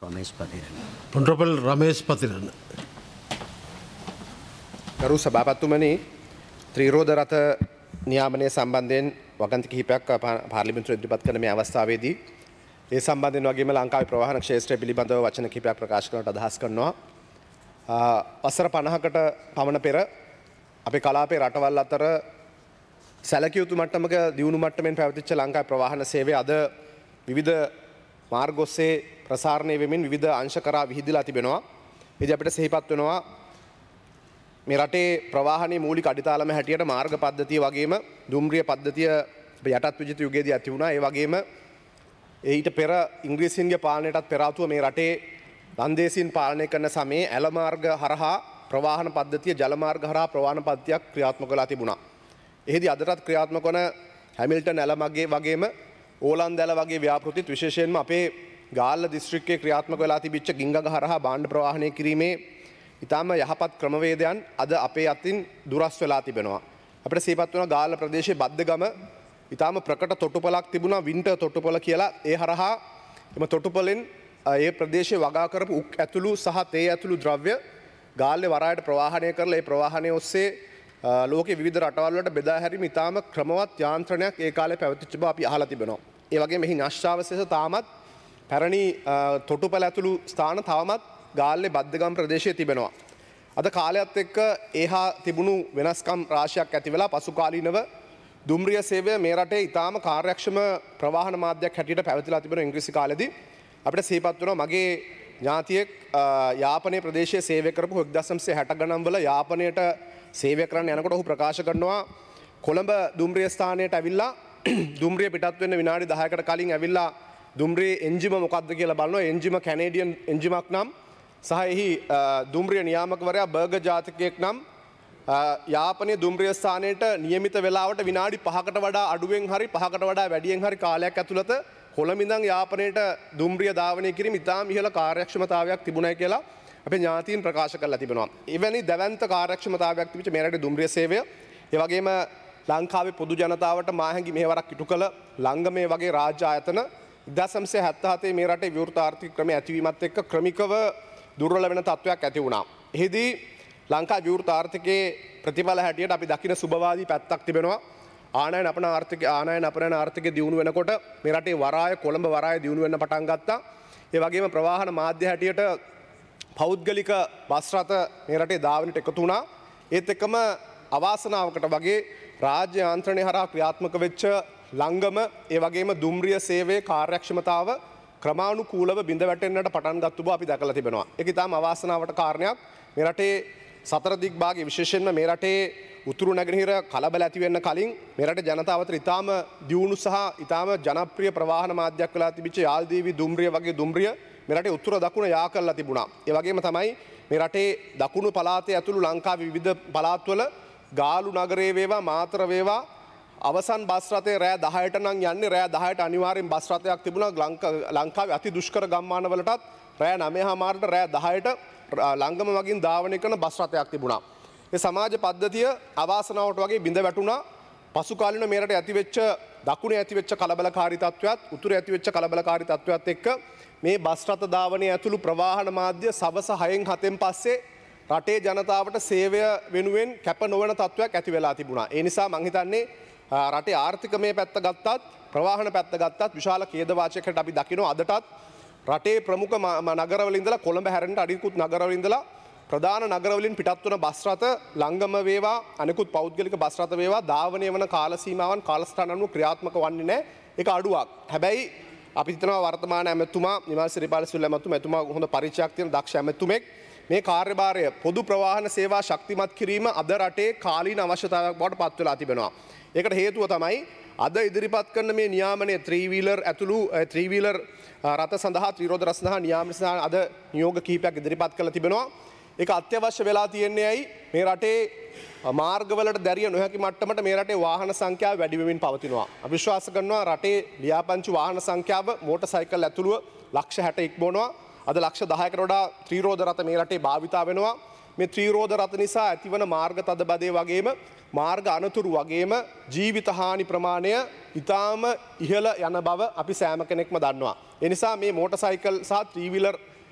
Ramesh Patiran. Honorable Ramesh Patiran. ගරු සභාපතිතුමනි ත්‍රිරෝද රථ නියාමනය සම්බන්ධයෙන් වගන්ති කිහිපයක් පාර්ලිමේන්තුවේ ඉදිරිපත් කරන මේ අවස්ථාවේදී ඒ සම්බන්ධයෙන් වගේම ලංකාවේ ප්‍රවාහන ක්ෂේත්‍රය පිළිබඳව වචන කිහිපයක් ප්‍රකාශ කරන්නට අදහස් කරනවා. වසර 50කට පමණ පෙර අපේ කලාපයේ රටවල් අතර සැලකිය යුතු මට්ටමක දියුණු මට්ටමින් පැවතිච්ච ලංකාවේ ප්‍රවාහන සේවය අද විවිධ මාර්ග ඔස්සේ ප්‍රසාරණය වෙමින් විවිධ අංශ කරා විහිදලා තිබෙනවා. එදී අපිට සිහිපත් වෙනවා මේ රටේ ප්‍රවාහනයේ මූලික අඩිතාලම හැටියට මාර්ග පද්ධතිය වගේම දුම්රිය පද්ධතිය යටත් විජිත යුගයේදී ඇති වුණා. ඒ වගේම ඊට පෙර ඉංග්‍රීසීන්ගේ පාලනයටත් පෙර ආතුව මේ රටේ ලන්දේසීන් පාලනය කරන සමයේ ඇල මාර්ග හරහා ප්‍රවාහන පද්ධතිය ජල මාර්ග හරහා ප්‍රවාහන පද්ධතියක් ක්‍රියාත්මක වෙලා තිබුණා. එහිදී අදටත් ක්‍රියාත්මක වන හැමිල්ටන් ඇල මගේ වගේම ඕලන්ද ඇල වගේ ව්‍යාපෘතිත් විශේෂයෙන්ම අපේ ගාල්ල දිස්ත්‍රික්කයේ ක්‍රියාත්මක වෙලා තිබිච්ච ගිංගග හරහා භාණ්ඩ ප්‍රවාහනය කිරීමේ ඉතාම යහපත් ක්‍රමවේදයන් අද අපේ අතින් දුරස් වෙලා තිබෙනවා. අපිට සිහිපත් වෙනවා ගාල්ල ප්‍රදේශයේ බද්දගම ඉතාම ප්‍රකට තොටුපළක් තිබුණා වින්ටර් තොටුපළ කියලා. ඒ හරහා එම තොටුපළෙන් ඒ ප්‍රදේශයේ වගා කරපු උක් ඇතුළු සහ තේ ඇතුළු ද්‍රව්‍ය ගාල්ලේ වරායට ප්‍රවාහනය කරලා ඒ ප්‍රවාහනය ඔස්සේ ලෝකේ විවිධ රටවල් වලට බෙදා හැරීම ඉතාම ක්‍රමවත් යාන්ත්‍රණයක් ඒ කාලේ පැවතිච්ච බව අපි අහලා තිබෙනවා. ඒ වගේම එහි නැශ්‍යාවශේෂ තාමත් පැරණි තොටුපළ ඇතුළු ස්ථාන තවමත් ගාල්ලේ බද්දගම් ප්‍රදේශයේ තිබෙනවා. අද කාලයත් එක්ක ඒහා තිබුණු වෙනස්කම් රාශියක් ඇති වෙලා පසු කාලීනව දුම්රිය සේවය මේ රටේ ඉතාම කාර්යක්ෂම ප්‍රවාහන මාධ්‍යයක් හැටියට පැවතිලා තිබෙන ඉංග්‍රීසි කාලෙදී අපිට සිහිපත් වෙනවා මගේ ඥාතියෙක් යාපනයේ ප්‍රදේශයේ සේවය කරපු 1960 ගණන් වල යාපනයට සේවය කරන්න යනකොට ඔහු ප්‍රකාශ කරනවා කොළඹ දුම්රිය ස්ථානයට ඇවිල්ලා දුම්රිය පිටත් වෙන්න විනාඩි 10කට කලින් ඇවිල්ලා දුම්රියේ එන්ජිම මොකක්ද කියලා බලනවා. එන්ජිම කැනේඩියන් එන්ජිමක් නම් සහ එහි දුම්රිය නියාමකවරයා බර්ගර් ජාතිකයෙක් නම් යාපනයේ දුම්රිය ස්ථානයට නියමිත වේලාවට විනාඩි 5කට වඩා අඩුවෙන් හරි 5කට වඩා වැඩියෙන් හරි කාලයක් ඇතුළත කොළඹ ඉඳන් යාපනයට දුම්රිය ධාවනය කිරීම ඉතාම ඉහළ කාර්යක්ෂමතාවයක් තිබුණයි කියලා අපේ ඥාතීන් ප්‍රකාශ කරලා තිබෙනවා. එවැනි දැවැන්ත කාර්යක්ෂමතාවයක් තිබිච්ච මේ රටේ දුම්රිය සේවය ඒ වගේම ලංකාවේ පොදු ජනතාවට මාහැඟි මෙහෙවරක් ඉටු කළ ලංගමේ වගේ රාජ්‍ය ආයතන 1977 මේ රටේ විවෘත ආර්ථික ක්‍රමය ඇතිවීමත් එක්ක ක්‍රමිකව දුර්වල වෙන තත්වයක් ඇති වුණා. එහිදී ලංකා විවෘත ආර්ථිකයේ ප්‍රතිඵල හැටියට අපි දකින සුබවාදී පැත්තක් තිබෙනවා. ආනයන අපනයන ආර්ථිකය දියුණු වෙනකොට මේ රටේ වරාය කොළඹ වරාය දියුණු වෙන්න පටන් ගත්තා. ඒ වගේම ප්‍රවාහන මාධ්‍ය හැටියට පෞද්ගලික බස් රථ මේ රටේ ධාවනයට එකතු වුණා. ඒත් එක්කම අවාසනාවකට වගේ රාජ්‍ය යාන්ත්‍රණය හරහා ක්‍රියාත්මක වෙච්ච ලංගම ඒ වගේම දුම්රිය සේවයේ කාර්යක්ෂමතාව ක්‍රමානුකූලව බිඳ වැටෙන්නට පටන් ගත්තු බව අපි දැකලා තිබෙනවා. ඒක ඉතාම අවාසනාවට කාරණයක්. මේ රටේ සතර දිග්භාගයේ විශේෂයෙන්ම මේ රටේ උතුරු නැගෙනහිර කලබල ඇති වෙන්න කලින් මේ රටේ ජනතාව අතර ඉතාම දියුණු සහ ඉතාම ජනප්‍රිය ප්‍රවාහන මාධ්‍යයක් වෙලා තිබිච්ච යාල්දීවි දුම්රිය වගේ දුම්රිය මේ රටේ උතුර දකුණ යා කරලා තිබුණා. ඒ වගේම තමයි මේ රටේ දකුණු පළාතේ ඇතුළු ලංකාවේ විවිධ පළාත්වල ගාලු නගරයේ වේවා මාතර වේවා අවසන් බස් රථේ රෑ 10ට නම් යන්නේ රෑ 10ට අනිවාර්යෙන් බස් රථයක් තිබුණා. ලංකාවේ අති දුෂ්කර ගම්මාන වලටත් රෑ 9:00ට රෑ 10ට ලංගම මගින් ධාවනය කරන බස් රථයක් තිබුණා. ඒ සමාජ පද්ධතිය අවාසනාවට වගේ බිඳ වැටුණා. පසු කාලින මේ රටේ ඇතිවෙච්ච දකුණේ ඇතිවෙච්ච කලබලකාරී තත්ත්වයක් උතුරේ ඇතිවෙච්ච කලබලකාරී තත්ත්වයක් එක්ක මේ බස් රථ ධාවනය ඇතුළු ප්‍රවාහන මාධ්‍ය සවස 6න් 7න් පස්සේ රටේ ජනතාවට සේවය වෙනුවෙන් කැප නොවන තත්ත්වයක් ඇති වෙලා තිබුණා. ඒ නිසා මං හිතන්නේ රටේ ආර්ථිකමය පැත්ත ගත්තත් ප්‍රවාහන පැත්ත ගත්තත් විශාල ඛේදවාචකයකට අපි දකිනවා. අදටත් රටේ ප්‍රමුඛ නගරවල ඉඳලා කොළඹ හැරෙන්න අනිකුත් නගරවල ඉඳලා ප්‍රධාන නගරවලින් පිටත් වන බස් රථ ලංගම වේවා අනිකුත් පෞද්ගලික බස් රථ වේවා ධාවනය වන කාල සීමාවන් කාලස්ථාන අනුව ක්‍රියාත්මක වන්නේ නැහැ. ඒක අඩුවක්. හැබැයි අපි හිතනවා වර්තමාන ඇමතුමා නිමල් සිරිපාල සිල්වා ඇමතුමා හොඳ පරිචයක් තියෙන දක්ෂ ඇමතුමෙක් මේ කාර්යභාරය පොදු ප්‍රවාහන සේවා ශක්තිමත් කිරීම අද රටේ කාලීන අවශ්‍යතාවයක් බවට පත් වෙලා තිබෙනවා. ඒකට හේතුව තමයි අද ඉදිරිපත් කරන මේ නියාමනයේ ත්‍රිවීලර් ඇතුළු ත්‍රිවීලර් රථ සඳහා ත්‍රිරෝද රථ සඳහා නියාමන සඳහා අද නියෝග කිහිපයක් ඉදිරිපත් කරලා තිබෙනවා. ඒක අත්‍යවශ්‍ය වෙලා තියෙන්නේ ඇයි මේ රටේ මාර්ගවලට දැරිය නොහැකි මට්ටමට මේ රටේ වාහන සංඛ්‍යාව වැඩි වෙමින් පවතිනවා. අපි විශ්වාස කරනවා රටේ ලියාපදිංචි වාහන සංඛ්‍යාව මෝටර් සයිකල් ඇතුළුව ලක්ෂ 60 ඉක්මවනවා. අද ලක්ෂ 10කට වඩා ත්‍රිරෝද රථ මේ රටේ භාවිතා වෙනවා. මේ ත්‍රිරෝද රථ නිසා ඇතිවන මාර්ග තදබදය වගේම මාර්ග අනතුරු වගේම ජීවිත හානි ප්‍රමාණය ඉතාම ඉහළ යන බව අපි සෑම කෙනෙක්ම දන්නවා. ඒ නිසා මේ මෝටර් සයිකල් සහ ත්‍රිවිලර්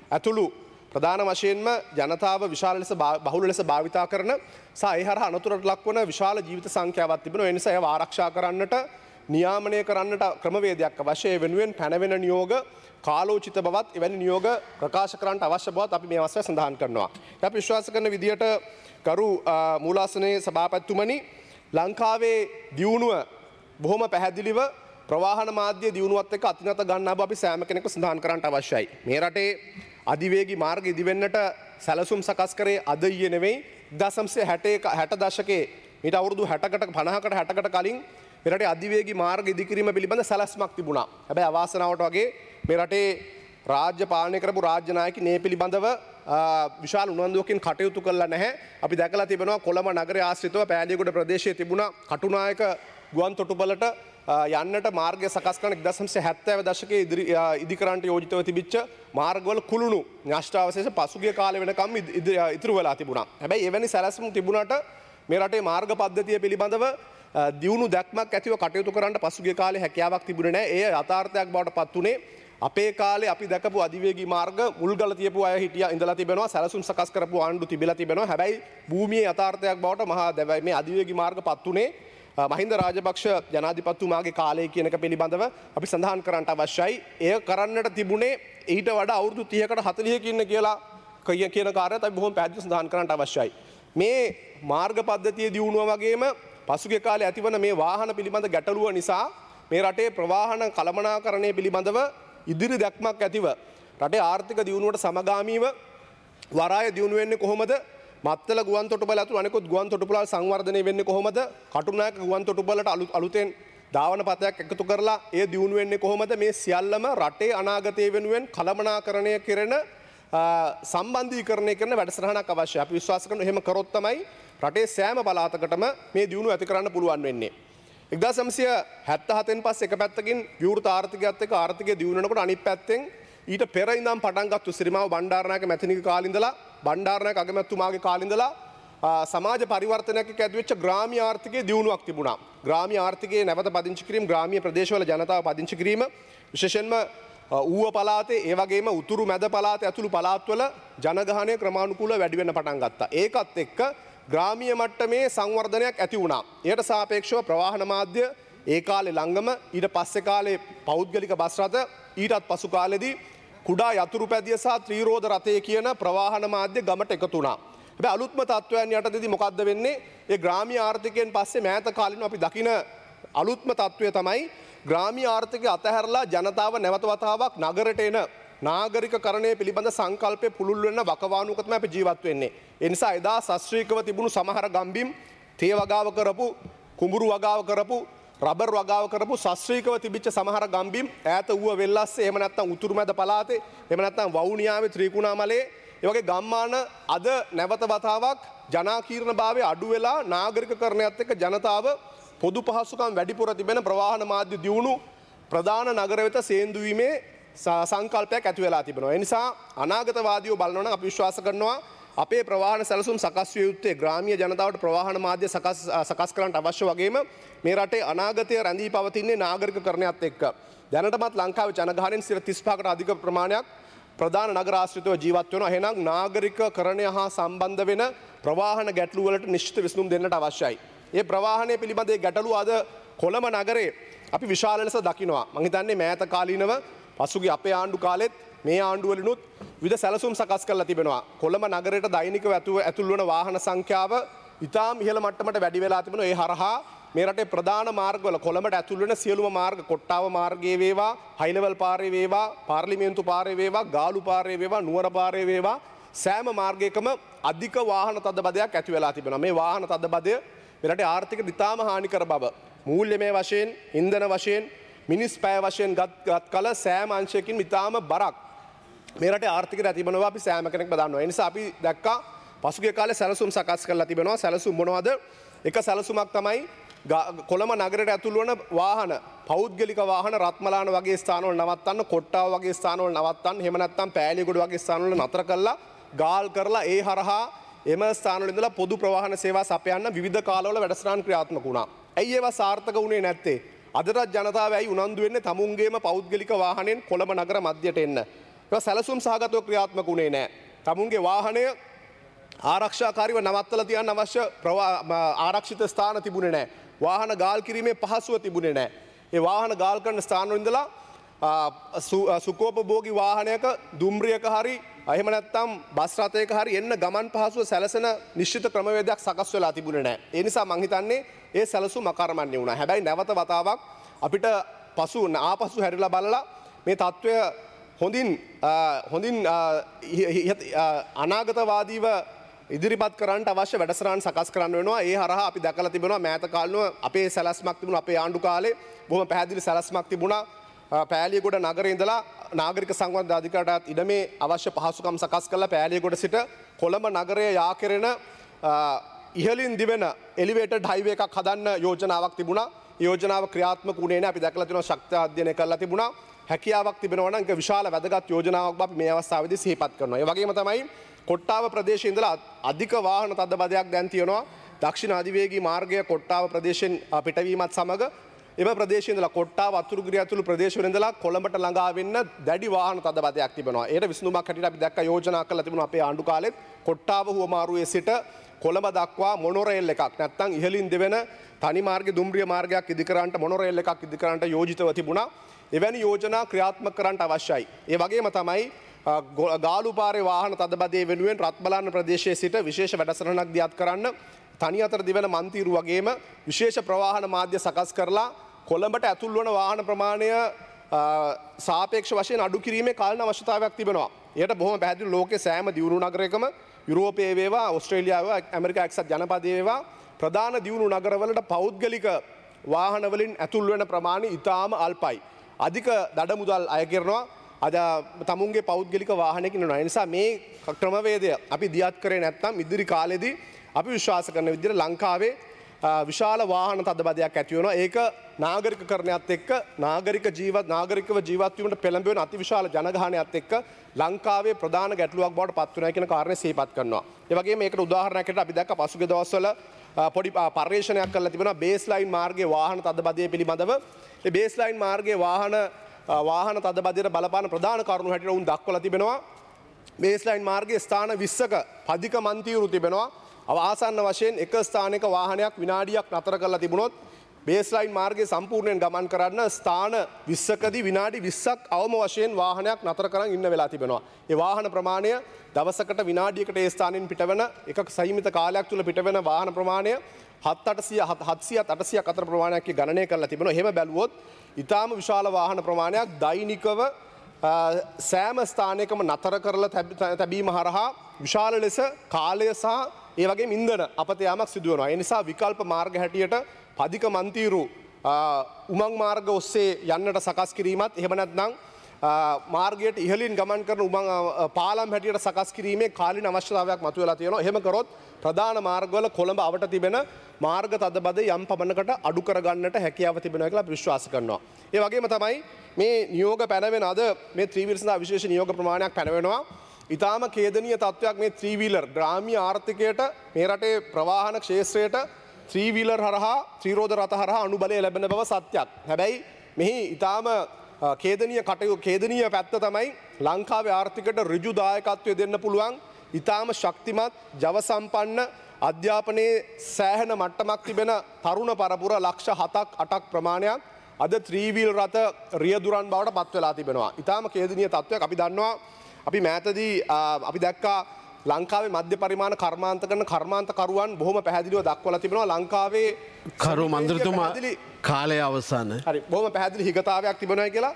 ඇතුළු ප්‍රධාන වශයෙන්ම ජනතාව විශාල ලෙස බහුල ලෙස භාවිතා කරන සහ ඒ හරහා අනතුරට ලක්වන විශාල ජීවිත සංඛ්‍යාවක් තිබෙනවා. ඒ නිසා ඒව ආරක්ෂා කරන්නට නියාමනය කරන්නට ක්‍රමවේදයක් අවශ්‍යයි. වෙනුවෙන් පැනවෙන නියෝග කාලෝචිත බවත් එවැනි නියෝග ප්‍රකාශ කරන්නට අවශ්‍ය බවත් අපි මේ අවස්ථාවේ සඳහන් කරනවා. අපි විශ්වාස කරන විදියට කරු මූලාසනයේ සභාපතිතුමනි ලංකාවේ දියුණුව බොහොම පැහැදිලිව ප්‍රවාහන මාධ්‍ය දියුණුවත් එක්ක අතිනත ගන්නා බව අපි සෑම කෙනෙකු සඳහන් කරන්නට අවශ්‍යයි. මේ රටේ අධිවේගී මාර්ග ඉදිවෙන්නට සැලසුම් සකස් කරේ අද ඊයේ නෙවෙයි 1960 දශකයේ ඊට අවුරුදු 60කට 50කට 60කට කලින් මේ රටේ අධිවේගී මාර්ග ඉදිකිරීම පිළිබඳ සැලැස්මක් තිබුණා. හැබැයි අවාසනාවට වගේ මේ රටේ රාජ්‍ය පාලනය කරපු රාජ්‍ය නායකයන් මේ පිළිබඳව විශාල උනන්දුවකින් කටයුතු කළා නැහැ. අපි දැකලා තිබෙනවා කොළඹ නගරයේ ආශ්‍රිතව පෑලියගොඩ ප්‍රදේශයේ තිබුණා කටුනායක ගුවන් තොටුපළට යන්නට මාර්ගය සකස් කරන 1970 දශකයේ ඉදිකරන්නට යෝජිතව තිබිච්ච මාර්ගවල කුළුණු න්‍යෂ්ටාවශේෂ පසුගිය කාලේ වෙනකම් ඉතුරු වෙලා තිබුණා. හැබැයි එවැනි සැලැස්ම තිබුණාට මේ රටේ මාර්ග පද්ධතිය පිළිබඳව දියුණු දැක්මක් ඇතිව කටයුතු කරන්න පසුගිය කාලේ හැකියාවක් තිබුණේ නැහැ. ඒ යථාර්ථයක් බවට පත් උනේ අපේ කාලේ අපි දැකපු අධිවේගී මාර්ග මුල්ගල තියපු අය හිටියා ඉඳලා තිබෙනවා. සැලසුම් සකස් කරපු ආණ්ඩු තිබිලා තිබෙනවා. හැබැයි භූමියේ යථාර්ථයක් බවට මහා මේ අධිවේගී මාර්ග පත් උනේ මහින්ද රාජපක්ෂ ජනාධිපතිතුමාගේ කාලය කියන එක පිළිබඳව අපි සඳහන් කරන්නට අවශ්‍යයි. එය කරන්නට තිබුණේ ඊට වඩා අවුරුදු 30කට 40ක ඉන්න කියලා කියන කාර්යයත් අපි බොහොම පැහැදිලිව සඳහන් කරන්නට අවශ්‍යයි. මේ මාර්ග පද්ධතියේ දියුණුව වගේම පසුගිය කාලේ ඇතිවන මේ වාහන පිළිබඳ ගැටලුව නිසා මේ රටේ ප්‍රවාහන කළමනාකරණය පිළිබඳව ඉදිරි දැක්මක් ඇතිව රටේ ආර්ථික දියුණුවට සමගාමීව වරාය දියුණු වෙන්නේ කොහොමද? මත්තල ගුවන් තොටුපළ ඇතුළු අනෙකුත් ගුවන් තොටුපළවල් සංවර්ධනය වෙන්නේ කොහොමද? කටුනායක ගුවන් තොටුපළට අලුතෙන් ධාවන පතයක් එකතු කරලා ඒ දියුණු වෙන්නේ කොහොමද? මේ සියල්ලම රටේ අනාගතය වෙනුවෙන් කළමනාකරණය කරන සම්බන්ධීකරණය කරන වැඩසටහනක් අවශ්‍යයි. අපි විශ්වාස කරනවා එහෙම කරොත් තමයි රටේ සෑම පළාතකටම මේ දියුණුව ඇති කරන්න පුළුවන් වෙන්නේ. 1977න් පස්සේ එක පැත්තකින් විවෘත ආර්ථිකයත් එක්ක ආර්ථිකය දියුණු වෙනකොට අනිත් පැත්තෙන් ඊට පෙර ඉඳන් පටන් ගත්තු සිරිමාව බණ්ඩාරනායක මැතිනිගේ කාලේ ඉඳලා බණ්ඩාරනායක අගමැතිතුමාගේ කාලේ ඉඳලා සමාජ පරිවර්තනයක් එක්ක ඇතිවෙච්ච ග්‍රාමීය ආර්ථිකයේ දියුණුවක් තිබුණා. ග්‍රාමීය ආර්ථිකයේ නැවත පදිංචි කිරීම, ග්‍රාමීය ප්‍රදේශවල ජනතාව පදිංචි කිරීම, විශේෂයෙන්ම ඌව පළාතේ ඒ වගේම උතුරු මැද පළාතේ ඇතුළු පළාත්වල ජනගහනය ක්‍රමානුකූලව වැඩි වෙන්න පටන් ගත්තා. ඒකත් එක්ක ග්‍රාමීය මට්ටමේ සංවර්ධනයක් ඇති වුණා. එයට සාපේක්ෂව ප්‍රවාහන මාධ්‍ය ඒ කාලේ ළඟම ඊට පස්සේ කාලේ පෞද්ගලික බස් රථ ඊටත් පසු කාලෙදී කුඩා යතුරු පැදිය සහ ත්‍රිරෝද රථය කියන ප්‍රවාහන මාධ්‍ය ගමට එකතු වුණා. හැබැයි අලුත්ම තත්ත්වයන් යටතේදී මොකද්ද වෙන්නේ? ඒ ග්‍රාමීය ආර්ථිකයෙන් පස්සේ මෑත කාලිනව අපි දකින අලුත්ම තත්ත්වය තමයි ග්‍රාමීය ආර්ථිකය අතහැරලා ජනතාව නැවත වතාවක් නගරයට එන නාගරිකකරණය පිළිබඳ සංකල්පය පුළුල් වෙන වකවානුවක තමයි අපි ජීවත් වෙන්නේ. ඒ නිසා එදා ශාස්ත්‍රීයව තිබුණු සමහර ගම්බිම් තේ වගාව කරපු, කුඹුරු වගාව කරපු, රබර් වගාව කරපු ශාස්ත්‍රීයව තිබිච්ච සමහර ගම්බිම් ඈත ඌව වෙල්ලස්සේ එහෙම නැත්නම් උතුරු මැද පළාතේ එහෙම නැත්නම් වවුනියාවේ ත්‍රිකුණාමලේ ඒ වගේ ගම්මාන අද නැවත වතාවක් ජනාකීර්ණභාවය අඩු වෙලා නාගරිකකරණයත් එක්ක ජනතාව පොදු පහසුකම් වැඩිපුර තිබෙන ප්‍රවාහන මාධ්‍ය දියුණු ප්‍රධාන නගර වෙත සේන්දු වීමේ සංකල්පයක් ඇති වෙලා තිබෙනවා. ඒ නිසා අනාගතවාදීව බලනවා නම් අපි විශ්වාස කරනවා අපේ ප්‍රවාහන සැලසුම් සකස් විය යුත්තේ ග්‍රාමීය ජනතාවට ප්‍රවාහන මාධ්‍ය සකස් කරන්නට අවශ්‍ය වගේම මේ රටේ අනාගතය රැඳී පවතින්නේ නාගරිකකරණයත් එක්ක. දැනටමත් ලංකාවේ ජනගහනයෙන් 35%කට අධික ප්‍රමාණයක් ප්‍රධාන නගර ආශ්‍රිතව ජීවත් වෙනවා. එහෙනම් නාගරිකකරණය හා සම්බන්ධ වෙන ප්‍රවාහන ගැටලු වලට නිශ්චිත විසඳුම් දෙන්නට අවශ්‍යයි. මේ ප්‍රවාහනය පිළිබඳ ගැටලුව අද කොළඹ නගරේ අපි විශාල ලෙස දකිනවා. මම හිතන්නේ මෑත කාලීනව පසුගිය අපේ ආණ්ඩු කාලෙත් මේ ආණ්ඩුවලිනුත් විවිධ සැලසුම් සකස් කරලා තිබෙනවා. කොළඹ නගරයට දෛනිකව ඇතුල් වන වාහන සංඛ්‍යාව ඉතාම ඉහළ මට්ටමට වැඩි වෙලා තිබෙනවා. ඒ හරහා මේ රටේ ප්‍රධාන මාර්ගවල කොළඹට ඇතුල් වෙන සියලුම මාර්ග කොට්ටාව මාර්ගයේ වේවා, හයි ලෙවල් පාරේ වේවා, පාර්ලිමේන්තු පාරේ වේවා, ගාලු පාරේ වේවා, නුවර පාරේ වේවා සෑම මාර්ගයකම අධික වාහන තදබදයක් ඇති වෙලා තිබෙනවා. මේ වාහන තදබදය මේ රටේ ආර්ථිකයට ඉතාම හානිකර බව මූල්‍යමය වශයෙන්, ඉන්ධන වශයෙන්, මිනිස් පැය වශයෙන් ගත් කල සෑම අංශයකින් ඉතාම බරක් මේ රටේ ආර්ථිකයට ඇති වෙනවා. අපි සෑම කෙනෙක්ම දන්නවා. ඒ නිසා අපි දැක්කා පසුගිය කාලේ සැලසුම් සකස් කරලා තිබෙනවා. සැලසුම් මොනවද? එක සැලසුමක් තමයි කොළඹ නගරයට ඇතුල් වන වාහන, පෞද්ගලික වාහන රත්මලාන වගේ ස්ථානවල නවත්තන්න, කොට්ටාව වගේ ස්ථානවල නවත්තන්න, එහෙම නැත්නම් පෑලියගොඩ වගේ ස්ථානවල නතර කරලා ගාල් කරලා ඒ හරහා එම ස්ථානවල ඉඳලා පොදු ප්‍රවාහන සේවා සපයන්න විවිධ කාලවල වැඩසටහන් ක්‍රියාත්මක වුණා. ඇයි ඒවා සාර්ථක වුණේ නැත්තේ? අදටත් ජනතාව ඇයි උනන්දු වෙන්නේ තමුන්ගේම පෞද්ගලික වාහනෙන් කොළඹ නගර මැදයට එන්න? ඒවා සැලසුම් සහගතව ක්‍රියාත්මක වුණේ නැහැ. තමුන්ගේ වාහනය ආරක්ෂාකාරීව නවත්තලා තියන්න අවශ්‍ය ආරක්ෂිත ස්ථාන තිබුණේ නැහැ. වාහන ගාල් කිරීමේ පහසුව තිබුණේ නැහැ. ඒ වාහන ගාල් කරන ස්ථානවල ඉඳලා සුකෝපභෝගී වාහනයක දුම්රියක හරි එහෙම නැත්නම් බස් රථයක හරි එන්න ගමන් පහසුව සැලසෙන නිශ්චිත ක්‍රමවේදයක් සකස් වෙලා තිබුණේ නැහැ. ඒ නිසා මම හිතන්නේ ඒ සැලසුම අකර්මණ්‍ය වුණා. හැබැයි නැවත වතාවක් අපිට ආපසු හැරිලා බලලා මේ තත්ත්වය හොඳින් අනාගතවාදීව ඉදිරිපත් කරන්න අවශ්‍ය වැඩසටහන් සකස් කරන්න වෙනවා. ඒ හරහා අපි දැකලා තිබෙනවා මෑත කාලෙම අපේ සැලැස්මක් තිබුණා. අපේ ආණ්ඩු කාලේ බොහොම පැහැදිලි සැලැස්මක් තිබුණා. පෑලියගොඩ නගරේ ඉඳලා නාගරික සංවර්ධන අධිකාරියටත් ඉඩමේ අවශ්‍ය පහසුකම් සකස් කරලා පෑලියගොඩ සිට කොළඹ නගරය යා කෙරෙන ඉහළින් දිවෙන එලිවේටඩ් හයිවේ එකක් හදන්න යෝජනාවක් තිබුණා. යෝජනාව ක්‍රියාත්මක වුණේ නැහැ. අපි දැකලා තියෙනවා ශක්තිය අධ්‍යයනය කරලා තිබුණා. හැකියාවක් තිබෙනවා නම් ඒක විශාල වැදගත් යෝජනාවක් අපි මේ අවස්ථාවේදී සිහිපත් කරනවා. ඒ වගේම තමයි කොට්ටාව ප්‍රදේශයේ ඉඳලා අධික වාහන තදබදයක් දැන් තියෙනවා. දක්ෂිණ අධිවේගී මාර්ගය කොට්ටාව ප්‍රදේශයෙන් පිටවීමත් සමග එම ප්‍රදේශයේ ඉඳලා කොට්ටාව අතුරුගිරිය ඇතුළු ප්‍රදේශවල ඉඳලා කොළඹට ළඟා වෙන්න දැඩි වාහන තදබදයක් තිබෙනවා. ඒකට විසඳුමක් හැටියට අපි දැක්ක යෝජනා කරලා තිබුණා අපේ ආණ්ඩු කාලෙත් කොට්ටාව හුවමාරුවේ සිට කොළඹ දක්වා මොනොරේල් එකක් නැත්නම් ඉහළින් දෙවෙන තනි මාර්ගයේ දුම්රිය මාර්ගයක් ඉදිකරන්නට මොනොරේල් එකක් ඉදිකරන්නට යෝජිතව තිබුණා. එවැනි යෝජනා ක්‍රියාත්මක කරන්නට අවශ්‍යයි. ඒ වගේම තමයි ගාලු පාරේ වාහන තදබදයේ වෙනුවෙන් රත්බලන්න ප්‍රදේශයේ සිට විශේෂ වැඩසටහනක් දියත් කරන්න තනි අතර දිවෙන මන්තිරු වගේම විශේෂ ප්‍රවාහන මාධ්‍ය සකස් කරලා කොළඹට ඇතුල් වන වාහන ප්‍රමාණය සාපේක්ෂ වශයෙන් අඩු කිරීමේ කාලන අවශ්‍යතාවයක් තිබෙනවා. එයට බොහොම පැහැදිලි ලෝකයේ සෑම දියුණු නගරයකම යුරෝපයේ වේවා ඕස්ට්‍රේලියාව ඇමරිකා එක්සත් ජනපදයේ වේවා ප්‍රධාන දියුණු නගරවලට පෞද්ගලික වාහන වලින් ඇතුල් වෙන ප්‍රමාණය ඉතාම අල්පයි. අධික දඩ මුදල් අය කරනවා. අද තමුන්ගේ පෞද්ගලික වාහනයකින් යනවා. ඒ නිසා මේ ක්‍රමවේදය අපි දියත් කරේ නැත්නම් ඉදිරි කාලෙදී අපි විශ්වාස කරන විදිහට ලංකාවේ විශාල වාහන තදබදයක් ඇති වෙනවා. ඒක නාගරිකකරණයත් එක්ක නාගරිකව ජීවත් වීමට පෙළඹෙන අතිවිශාල ජනගහනයත් එක්ක ලංකාවේ ප්‍රධාන ගැටලුවක් බවට පත් වෙනවා කියන කාරණේ සිහිපත් කරනවා. ඒ වගේම මේකට උදාහරණයක් හැටියට අපි දැක්ක පසුගිය දවස්වල පොඩි පර්යේෂණයක් කරලා තිබෙනවා බේස්ලයින් මාර්ගයේ වාහන තදබදය පිළිබඳව. ඒ බේස්ලයින් මාර්ගයේ වාහන තදබදයට බලපාන ප්‍රධාන කරුණු හැටියට උන් දක්වලා තිබෙනවා. බේස්ලයින් මාර්ගයේ ස්ථාන 20ක පදික මන්තිරු තිබෙනවා. ආසන්න වශයෙන් එක ස්ථානයක වාහනයක් විනාඩියක් නතර කරලා තිබුණොත් බේස්ලයින් මාර්ගයේ සම්පූර්ණයෙන් ගමන් කරන්න ස්ථාන 20කදී විනාඩි 20ක් අවම වශයෙන් වාහනයක් නතර කරන් ඉන්න වෙලා තිබෙනවා. ඒ වාහන ප්‍රමාණය දවසකට විනාඩියකට ඒ ස්ථානෙන් පිටවෙන එකක සීමිත කාලයක් තුල පිටවෙන වාහන ප්‍රමාණය 700-800ක් අතර ප්‍රමාණයක් ගණනය කරලා තිබෙනවා. එහෙම බැලුවොත් ඊටාම විශාල වාහන ප්‍රමාණයක් දෛනිකව සෑම ස්ථානයකම නතර කරලා තැබීම හරහා විශාල ලෙස කාලය සහ ඒ වගේම ඉන්ධන අපත යාමක් සිදු වෙනවා. ඒ නිසා විකල්ප මාර්ග හැටියට පදික මන්තිරු උමං මාර්ග ඔස්සේ යන්නට සකස් කිරීමත් එහෙම නැත්නම් මාර්ගයට ඉහළින් ගමන් කරන උමං පාලම් හැටියට සකස් කිරීමේ කාලින අවශ්‍යතාවයක් මතුවලා තියෙනවා. එහෙම කරොත් ප්‍රධාන මාර්ගවල කොළඹ අවට තිබෙන මාර්ග තදබද යම් පමණකට අඩු කරගන්නට හැකියාව තිබෙනවා කියලා අපි විශ්වාස කරනවා. ඒ වගේම තමයි මේ නියෝග පැනවෙන අද මේ ත්‍රිවිල් සඳහා විශේෂ නියෝග ප්‍රමාණයක් පැනවෙනවා. ඉතාම ඛේදනීය තත්ත්වයක් මේ ත්‍රීවීලර් ග්‍රාමීය ආර්ථිකයට මේ රටේ ප්‍රවාහන ක්ෂේත්‍රයට ත්‍රීවීලර් හරහා ත්‍රිරෝද රථ හරහා අනුබලය ලැබෙන බව සත්‍යයක්. හැබැයි මෙහි ඉතාම ඛේදනීය පැත්ත තමයි ලංකාවේ ආර්ථිකයට ඍජු දායකත්වය දෙන්න පුළුවන් ඉතාම ශක්තිමත් ජව සම්පන්න අධ්‍යාපනයේ සෑහෙන මට්ටමක් තිබෙන තරුණ පරපුර ලක්ෂ 7ක් 8ක් ප්‍රමාණයක් අද ත්‍රීවීල් රථ රියදුරන් බවට පත් වෙලා තිබෙනවා. ඉතාම ඛේදනීය තත්ත්වයක්. අපි දන්නවා අපි මෑතදී අපි දැක්කා ලංකාවේ මධ්‍ය පරිමාණ කර්මාන්ත කරන කර්මාන්තකරුවන් බොහොම පැහැදිලිව දක්වලා තිබෙනවා ලංකාවේ කරු මන්ත්‍රතුමා කාලය අවසාන. හරි බොහොම පැහැදිලි හිගතාවයක් තිබෙනවා කියලා.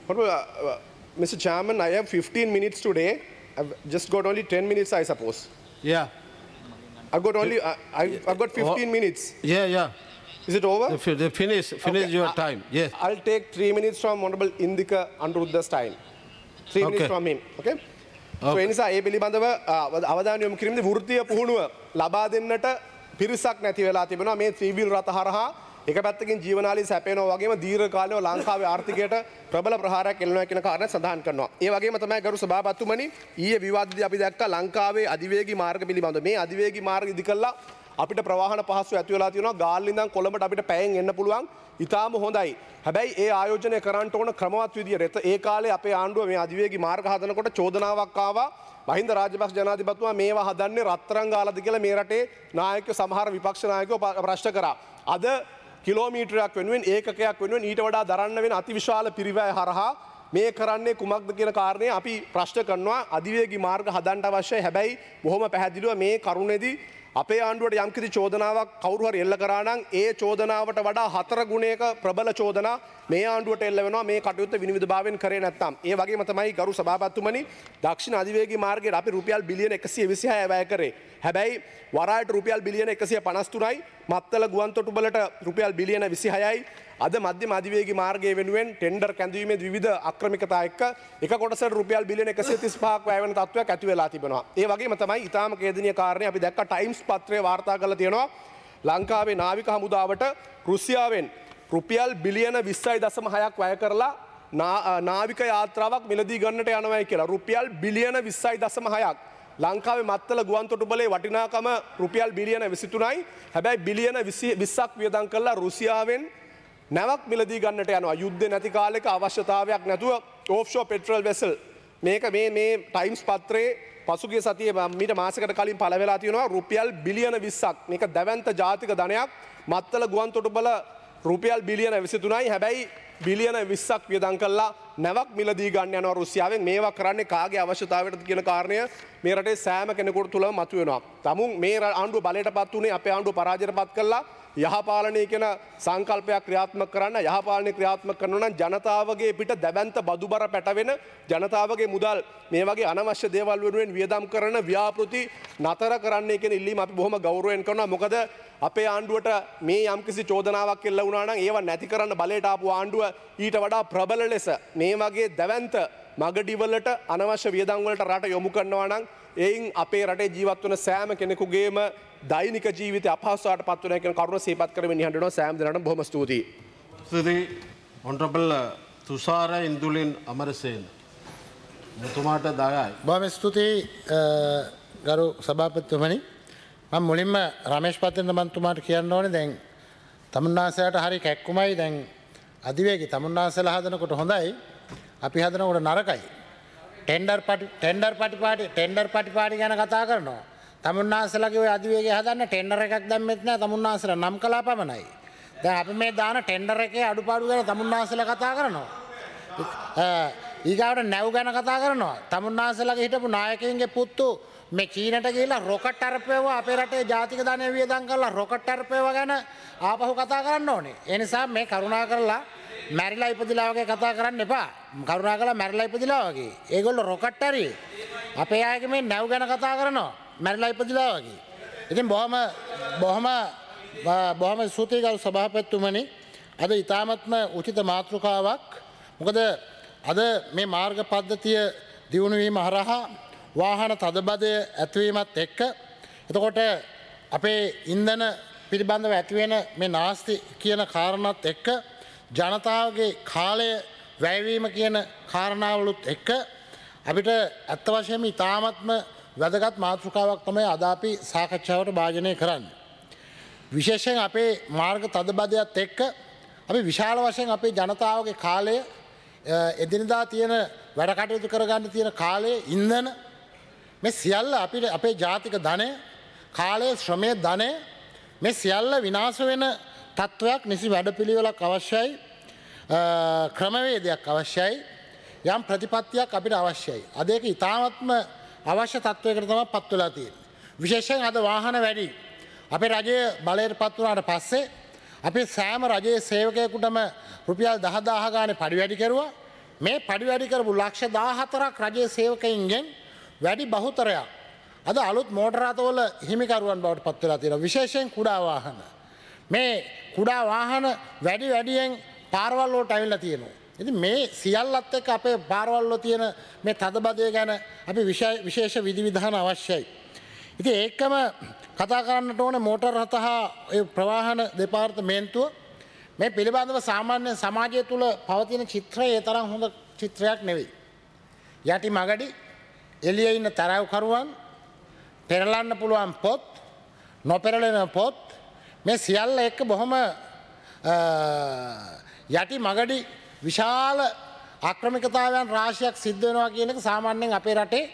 Mr. Chairman, I have 15 minutes today. I've just got only 10 minutes, I suppose. Yeah. I've got 15 minutes. Yeah. Is it over? Finish okay. Your time. Yes. I'll take 3 minutes from Honorable Indika Anuruddha's time. 3 minutes from him. Okay? So එනිසා ඒ පිළිබඳව අවධානය යොමු කිරීමේදී වෘත්තීය පුහුණුව ලබා දෙන්නට පිරිසක් නැති වෙලා තිබෙනවා. මේ ත්‍රිවිල් රථ හරහා එක පැත්තකින් ජීවනාලී සැපේනවා වගේම දීර්ඝ කාලීනව ලංකාවේ ආර්ථිකයට ප්‍රබල ප්‍රහාරයක් එල්ලනවා කියන කාරණා සඳහන් කරනවා. ඒ වගේම තමයි ගරු සභාපතිතුමනි ඊයේ විවාදදී අපි දැක්කා ලංකාවේ අධිවේගී මාර්ග පිළිබඳව. මේ අධිවේගී මාර්ග ඉදි කළා අපිට ප්‍රවාහන පහසු ඇති වෙලා තියෙනවා. ගාල්ල ඉඳන් කොළඹට අපිට පැයෙන් එන්න පුළුවන්. ඉතාම හොඳයි. හැබැයි ඒ ආයෝජනය කරන්න ඕන ක්‍රමවත් විදියට ඒ කාලේ අපේ ආණ්ඩුව මේ අධිවේගී මාර්ග හදනකොට චෝදනාවක් ආවා. මහින්ද රාජපක්ෂ ජනාධිපතිතුමා මේවා හදන්නේ රත්තරන් ගාලාද කියලා මේ රටේ නායකයෝ සමහර විපක්ෂ නායකයෝ ප්‍රශ්න කරා. අද කිලෝමීටරයක් වෙනුවෙන් ඒකකයක් වෙනුවෙන් ඊට වඩා දරන්න වෙන අතිවිශාල පිරිවැය හරහා මේ කරන්නේ කුමක්ද කියන කාරණේ අපි ප්‍රශ්න කරනවා. අධිවේගී මාර්ග හදන්න අවශ්‍යයි. හැබැයි බොහොම පැහැදිලිව මේ කරුණේදී අපේ ආණ්ඩුවට යම්කිසි චෝදනාවක් කවුරු හරි එල්ල කරා නම් ඒ චෝදනාවට වඩා 4 ගුණයක ප්‍රබල චෝදනා මේ ආණ්ඩුවට එල්ල වෙනවා මේ කටයුත්ත විනිවිදභාවයෙන් කරේ නැත්නම්. ඒ වගේම තමයි ගරු සභාපතිතුමනි දක්ෂිණ අධිවේගී මාර්ගයට අපි රුපියල් බිලියන 126 වැය කරේ. හැබැයි වරායට රුපියල් බිලියන 153යි මත්තල ගුවන්තොටුපළට රුපියල් බිලියන 26යි. අද මධ්‍යම අධිවේගී මාර්ගය වෙනුවෙන් ටෙන්ඩර් කැඳවීමේ විවිධ අක්‍රමිකතා එක්ක එක කොටසට රුපියල් බිලියන 135ක් වැය වෙන තත්ත්වයක් ඇති වෙලා තිබෙනවා. ඒ වගේම තමයි ඊටාම ඛේදනීය කාරණේ අපි දැක්ක ටයිම්ස් පත්‍රයේ වාර්තා කරලා තියෙනවා ලංකාවේ නාවික හමුදාවට රුසියාවෙන් රුපියල් බිලියන 20.6ක් වැය කරලා නාවික යාත්‍රාවක් මිලදී ගන්නට යනවායි කියලා. රුපියල් බිලියන 20.6ක් ලංකාවේ මත්තල ගුවන්තොටුපළේ වටිනාකම රුපියල් බිලියන 23යි. හැබැයි බිලියන 20ක් වියදම් කරලා රුසියාවෙන් නැවක් මිලදී ගන්නට යනවා. යුද්ධ නැති කාලයක අවශ්‍යතාවයක් නැතුව ඕෆ්ෂෝර් පෙට්‍රල් වෙසල් මේක මේ ටයිම්ස් පත්‍රයේ පසුගිය සතියේ මීට මාසයකට කලින් පළ වෙලා තියෙනවා රුපියල් බිලියන 20ක්. මේක දැවැන්ත ජාතික ධනයක්. මත්තල ගුවන්තොටුපළ රුපියල් බිලියන 23යි. හැබැයි බිලියන 20ක් වියදම් කළා නැවක් මිලදී ගන්න යනවා රුසියාවෙන්. මේවා කරන්නේ කාගේ අවශ්‍යතාවයටද කියන කාරණය මේ රටේ සෑම කෙනෙකුට තුලම මතුවෙනවා. තමුන් මේ ආණ්ඩුව බලයටපත් උනේ අපේ ආණ්ඩුව පරාජයටපත් කළා. යහපාලනය කියන සංකල්පයක් ක්‍රියාත්මක කරන්න යහපාලනය ක්‍රියාත්මක කරනවා නම් ජනතාවගේ පිට දැවැන්ත බදුබර පැටවෙන ජනතාවගේ මුදල් මේ වගේ අනවශ්‍ය දේවල් වෙනුවෙන් වියදම් කරන ව්‍යාපෘති නතර කරන්නයි කියන ඉල්ලීම අපි බොහොම ගෞරවයෙන් කරනවා. මොකද අපේ ආණ්ඩුවට මේ යම්කිසි චෝදනාවක් එල්ල වුණා නම් ඒව නැති කරන්න බලයට ආපු ආණ්ඩුව ඊට වඩා ප්‍රබල ලෙස මේ වගේ දැවැන්ත මගඩිවලට අනවශ්‍ය වියදම් වලට රට යොමු කරනවා නම් එයින් අපේ රටේ ජීවත් වන සෑම කෙනෙකුගේම දෛනික ජීවිතය අපහසුතාවට පත් වෙනවා කියන කරුණ සිහිපත් කරමින් නිහඬ වෙනවා. සෑම දිනකටම බොහොම ස්තුතියි. Honorable තුෂාර ඉන්දුලින් අමරසේන මුතුමාට 10යි. බොහොම ස්තුතියි ගරු සභාපතිතුමනි. මම මුලින්ම රමේෂ් පත්‍රෙන්ද මන්තුමාට කියන්න ඕනේ දැන් තමුන්නාසයට හරි කැක්කුමයි දැන් අධිවේගී තමුන්නාසලා හදනකොට හොඳයි අපි හදනකොට නරකයි. ටෙන්ඩර් පටිපාටි ගැන කතා කරනවා. තමුන්නාසලගේ ඔය අධිවේගය හදන්න ටෙන්ඩර් එකක් දැම්මෙත් නැහැ තමුන්නාසලා නම් කළා පමණයි. දැන් අපි මේ දාන ටෙන්ඩර් එකේ අඩුපාඩු ගැන තමුන්නාසලා කතා කරනවා. ඊගාවට නැව් ගැන කතා කරනවා. තමුන්නාසලගේ හිටපු නායකයින්ගේ පුතු මේ චීනට ගිහිල්ලා රොකට් අරපෙවුවා අපේ රටේ ජාතික ධනය වියදම් කරලා රොකට් අරපෙවුවා ගැන ආපහු කතා කරන්න ඕනේ. ඒ නිසා මේ කරුණා කරලා මැරිලා ඉපදිලා වගේ කතා කරන්න එපා. කරුණා කරලා මැරිලා ඉපදිලා වගේ. ඒගොල්ලෝ රොකට් හරි අපේ අයගේ මේ නැව් ගැන කතා කරනවා. මැරිලා ඉපදිලා වගේ. ඉතින් බොහොම ස්තුතියි ගරු සභාපතිතුමනි. අද ඉතාමත්ම උචිත මාතෘකාවක්. මොකද අද මේ මාර්ග පද්ධතිය දියුණු වීම හරහා වාහන තදබදය ඇතිවීමත් එක්ක එතකොට අපේ ඉන්ධන පිළිබඳව ඇතිවෙන මේ නාස්ති කියන කාරණාත් එක්ක ජනතාවගේ කාලය වැයවීම කියන කාරණාවලුත් එක්ක අපිට ඇත්ත වශයෙන්ම ඉතාමත්ම වැදගත් මාතෘකාවක් තමයි අද අපි සාකච්ඡාවට භාජනය කරන්නේ. විශේෂයෙන් අපේ මාර්ග තදබදයත් එක්ක අපි විශාල වශයෙන් අපේ ජනතාවගේ කාලය එදිනදා තියෙන වැඩ කටයුතු කරගන්න තියෙන කාලයේ ඉන්ධන මේ සියල්ල අපිට අපේ ජාතික ධනය කාලයේ ශ්‍රමයේ ධනය මේ සියල්ල විනාශ වෙන තත්ත්වයක් නිසි වැඩපිළිවෙලක් අවශ්‍යයි. ක්‍රමවේදයක් අවශ්‍යයි. යම් ප්‍රතිපත්තියක් අපිට අවශ්‍යයි. අද ඒක ඉතාමත්ම අවශ්‍ය තත්ත්වයකට තමයි පත් වෙලා තියෙන්නේ. විශේෂයෙන් අද වාහන වැඩි. අපේ රජය බලයට පත් වුණාට පස්සේ අපේ සෑම රජයේ සේවකයෙකුටම රුපියල් 10000 ගානේ පඩි වැඩි කරුවා. මේ පඩි වැඩි කරපු ලක්ෂ 14ක් රජයේ සේවකයින්ගෙන් වැඩි බහුතරයක් අද අලුත් මෝටර රථවල හිමිකරුවන් බවට පත් වෙලා තියෙනවා. විශේෂයෙන් කුඩා වාහන. මේ කුඩා වාහන වැඩියෙන් පාරවල් වලට ඇවිල්ලා තියෙනවා. ඉතින් මේ සියල්ලත් එක්ක අපේ පාරවල් වල තියෙන මේ තදබදය ගැන අපි විශේෂ විධිවිධාන අවශ්‍යයි. ඉතින් ඒකම කතා කරන්නට ඕනේ මෝටර රථ හා ඒ ප්‍රවාහන දෙපාර්තමේන්තුව මේ පිළිබඳව සාමාන්‍ය සමාජය තුළ පවතින චිත්‍රය ඒ තරම් හොඳ චිත්‍රයක් නෙවෙයි. යටි මගඩි එළියේ ඉන්න තරවකරුවන් පෙරලන්න පුළුවන් පොත් නොපෙරලෙන පොත් මේ සියල්ල එක්ක බොහොම යටි මගඩි විශාල ආක්‍රමිකතාවයන් රාශියක් සිද්ධ වෙනවා කියන එක සාමාන්‍යයෙන් අපේ රටේ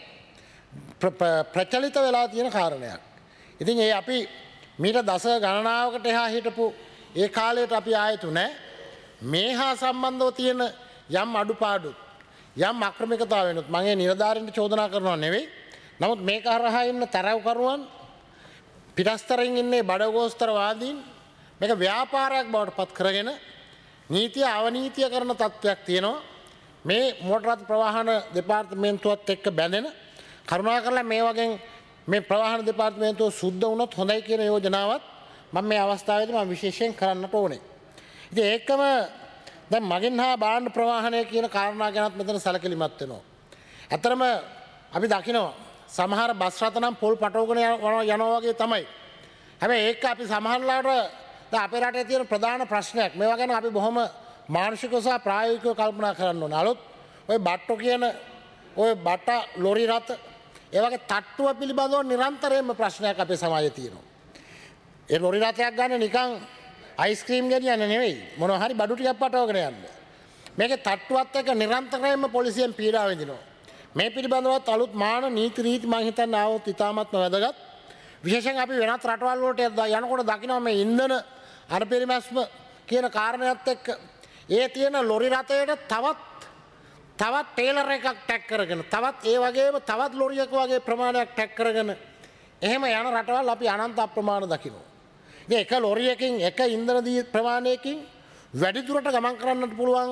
ප්‍රචලිත වෙලා තියෙන කාරණයක්. ඉතින් ඒ අපි මීට දස ගණනාවකට එහා හිටපු ඒ කාලයට අපි ආයතු නැහැ. මේ හා සම්බන්ධව තියෙන යම් අඩුපාඩු යම් ආක්‍රමිකතාවෙනුත් මම ඒ නිලධාරීන්ට චෝදනා කරනවා නෙවෙයි. නමුත් මේක හරහා ඉන්න තරවකරුවන් පිටස්තරින් ඉන්නේ බඩගෝස්තරවාදීන් මේක ව්‍යාපාරයක් බවට පත් කරගෙන නීතිය අවනීතිය කරන තත්ත්වයක් තියෙනවා. මේ මෝටර් රථ ප්‍රවාහන දෙපාර්තමේන්තුවත් එක්ක බැඳෙන කරුණාකරලා මේ වගේ මේ ප්‍රවාහන දෙපාර්තමේන්තුව සුද්ධ වුණොත් හොඳයි කියන යෝජනාවත් මම මේ අවස්ථාවේදී මම විශේෂයෙන් කරන්නට ඕනේ. ඉතින් ඒකම දැන් මගින් හා භාණ්ඩ ප්‍රවාහනය කියන කාරණා ගැනත් මෙතන සැලකිලිමත් වෙනවා. ඇත්තරම අපි දකිනවා සමහර බස් රථ නම් පොල් පටවගෙන යනවා වගේ තමයි. හැබැයි ඒක අපි සමහරලාට දැන් අපේ රටේ තියෙන ප්‍රධාන ප්‍රශ්නයක්. මේවා ගැන අපි බොහොම මානසිකව සහ ප්‍රායෝගිකව කල්පනා කරන්න ඕනේ. අලුත් ඔය බට්ටෝ කියන ඔය බට ලොරි රථ ඒ වගේ තට්ටුව පිළිබඳව නිරන්තරයෙන්ම ප්‍රශ්නයක් අපේ සමාජයේ තියෙනවා. ඒ ලොරි රථයක් ගන්න නිකන් අයිස්ක්‍රීම් ගෙනියන්න නෙවෙයි මොනවා හරි බඩු ටිකක් පටවගෙන යන්න. මේකේ තට්ටුවත් එක්ක නිරන්තරයෙන්ම පොලිසියෙන් පීඩා විඳිනවා. මේ පිළිබඳවත් අලුත් මාන නීති රීති මම හිතන්නේ ආවොත් ඉතාමත්ම වැදගත්. විශේෂයෙන් අපි වෙනත් රටවල් වලට යනකොට දකිනවා මේ ඉන්ධන අරපරිමැස්ම කියන කාරණයක් එක්ක ඒ තියෙන ලොරි රථයට තවත් ටේලර් එකක් ටැග් කරගෙන තවත් ඒ වගේම තවත් ලොරියක වගේ ප්‍රමාණයක් ටැග් කරගෙන එහෙම යන රටවල් අපි අනන්ත අප්‍රමාණ දකිනවා. ඉතින් එක ලොරියකින් එක ඉන්ධන දී ප්‍රමාණයකින් වැඩි දුරට ගමන් කරන්නට පුළුවන්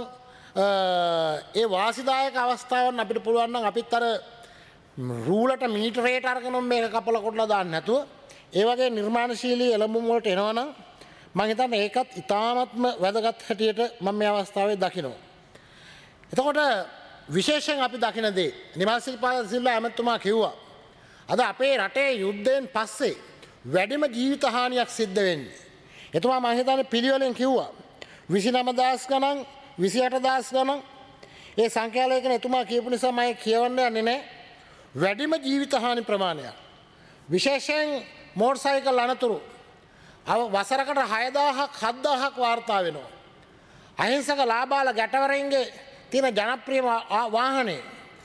ඒ වාසිදායක අවස්ථාවන් අපිට පුළුවන් නම් අපිත් අර රූලට මීටරයට අරගෙන මේක කපලා කොටලා දාන්න නැතුව ඒ වගේ නිර්මාණශීලී එළඹුම් වලට එනවනම් මම හිතන්නේ ඒකත් ඉතාමත්ම වැදගත් හැටියට මම මේ අවස්ථාවේ දකිනවා. එතකොට විශේෂයෙන් අපි දකින දේ නිමල් සිල්පා සිල්වා ඇමතුමා කිව්වා අද අපේ රටේ යුද්ධයෙන් පස්සේ වැඩිම ජීවිත හානියක් සිද්ධ වෙන්නේ. එතුමා මම හිතන්නේ පිළිවෙලෙන් කිව්වා 29000 ගණන් 28000 ගණන් ඒ සංඛ්‍යාලයකන එතුමා කියපු නිසා මම කියවන්න යන්නේ නැහැ. වැඩිම ජීවිත හානි ප්‍රමාණයක්. විශේෂයෙන් මෝටර් සයිකල් අනතුරු වසරකට 6000ක් 7000ක් වාර්තා වෙනවා. අහිංසක ලාබාල ගැටවරින්ගේ තියෙන ජනප්‍රිය වාහනේ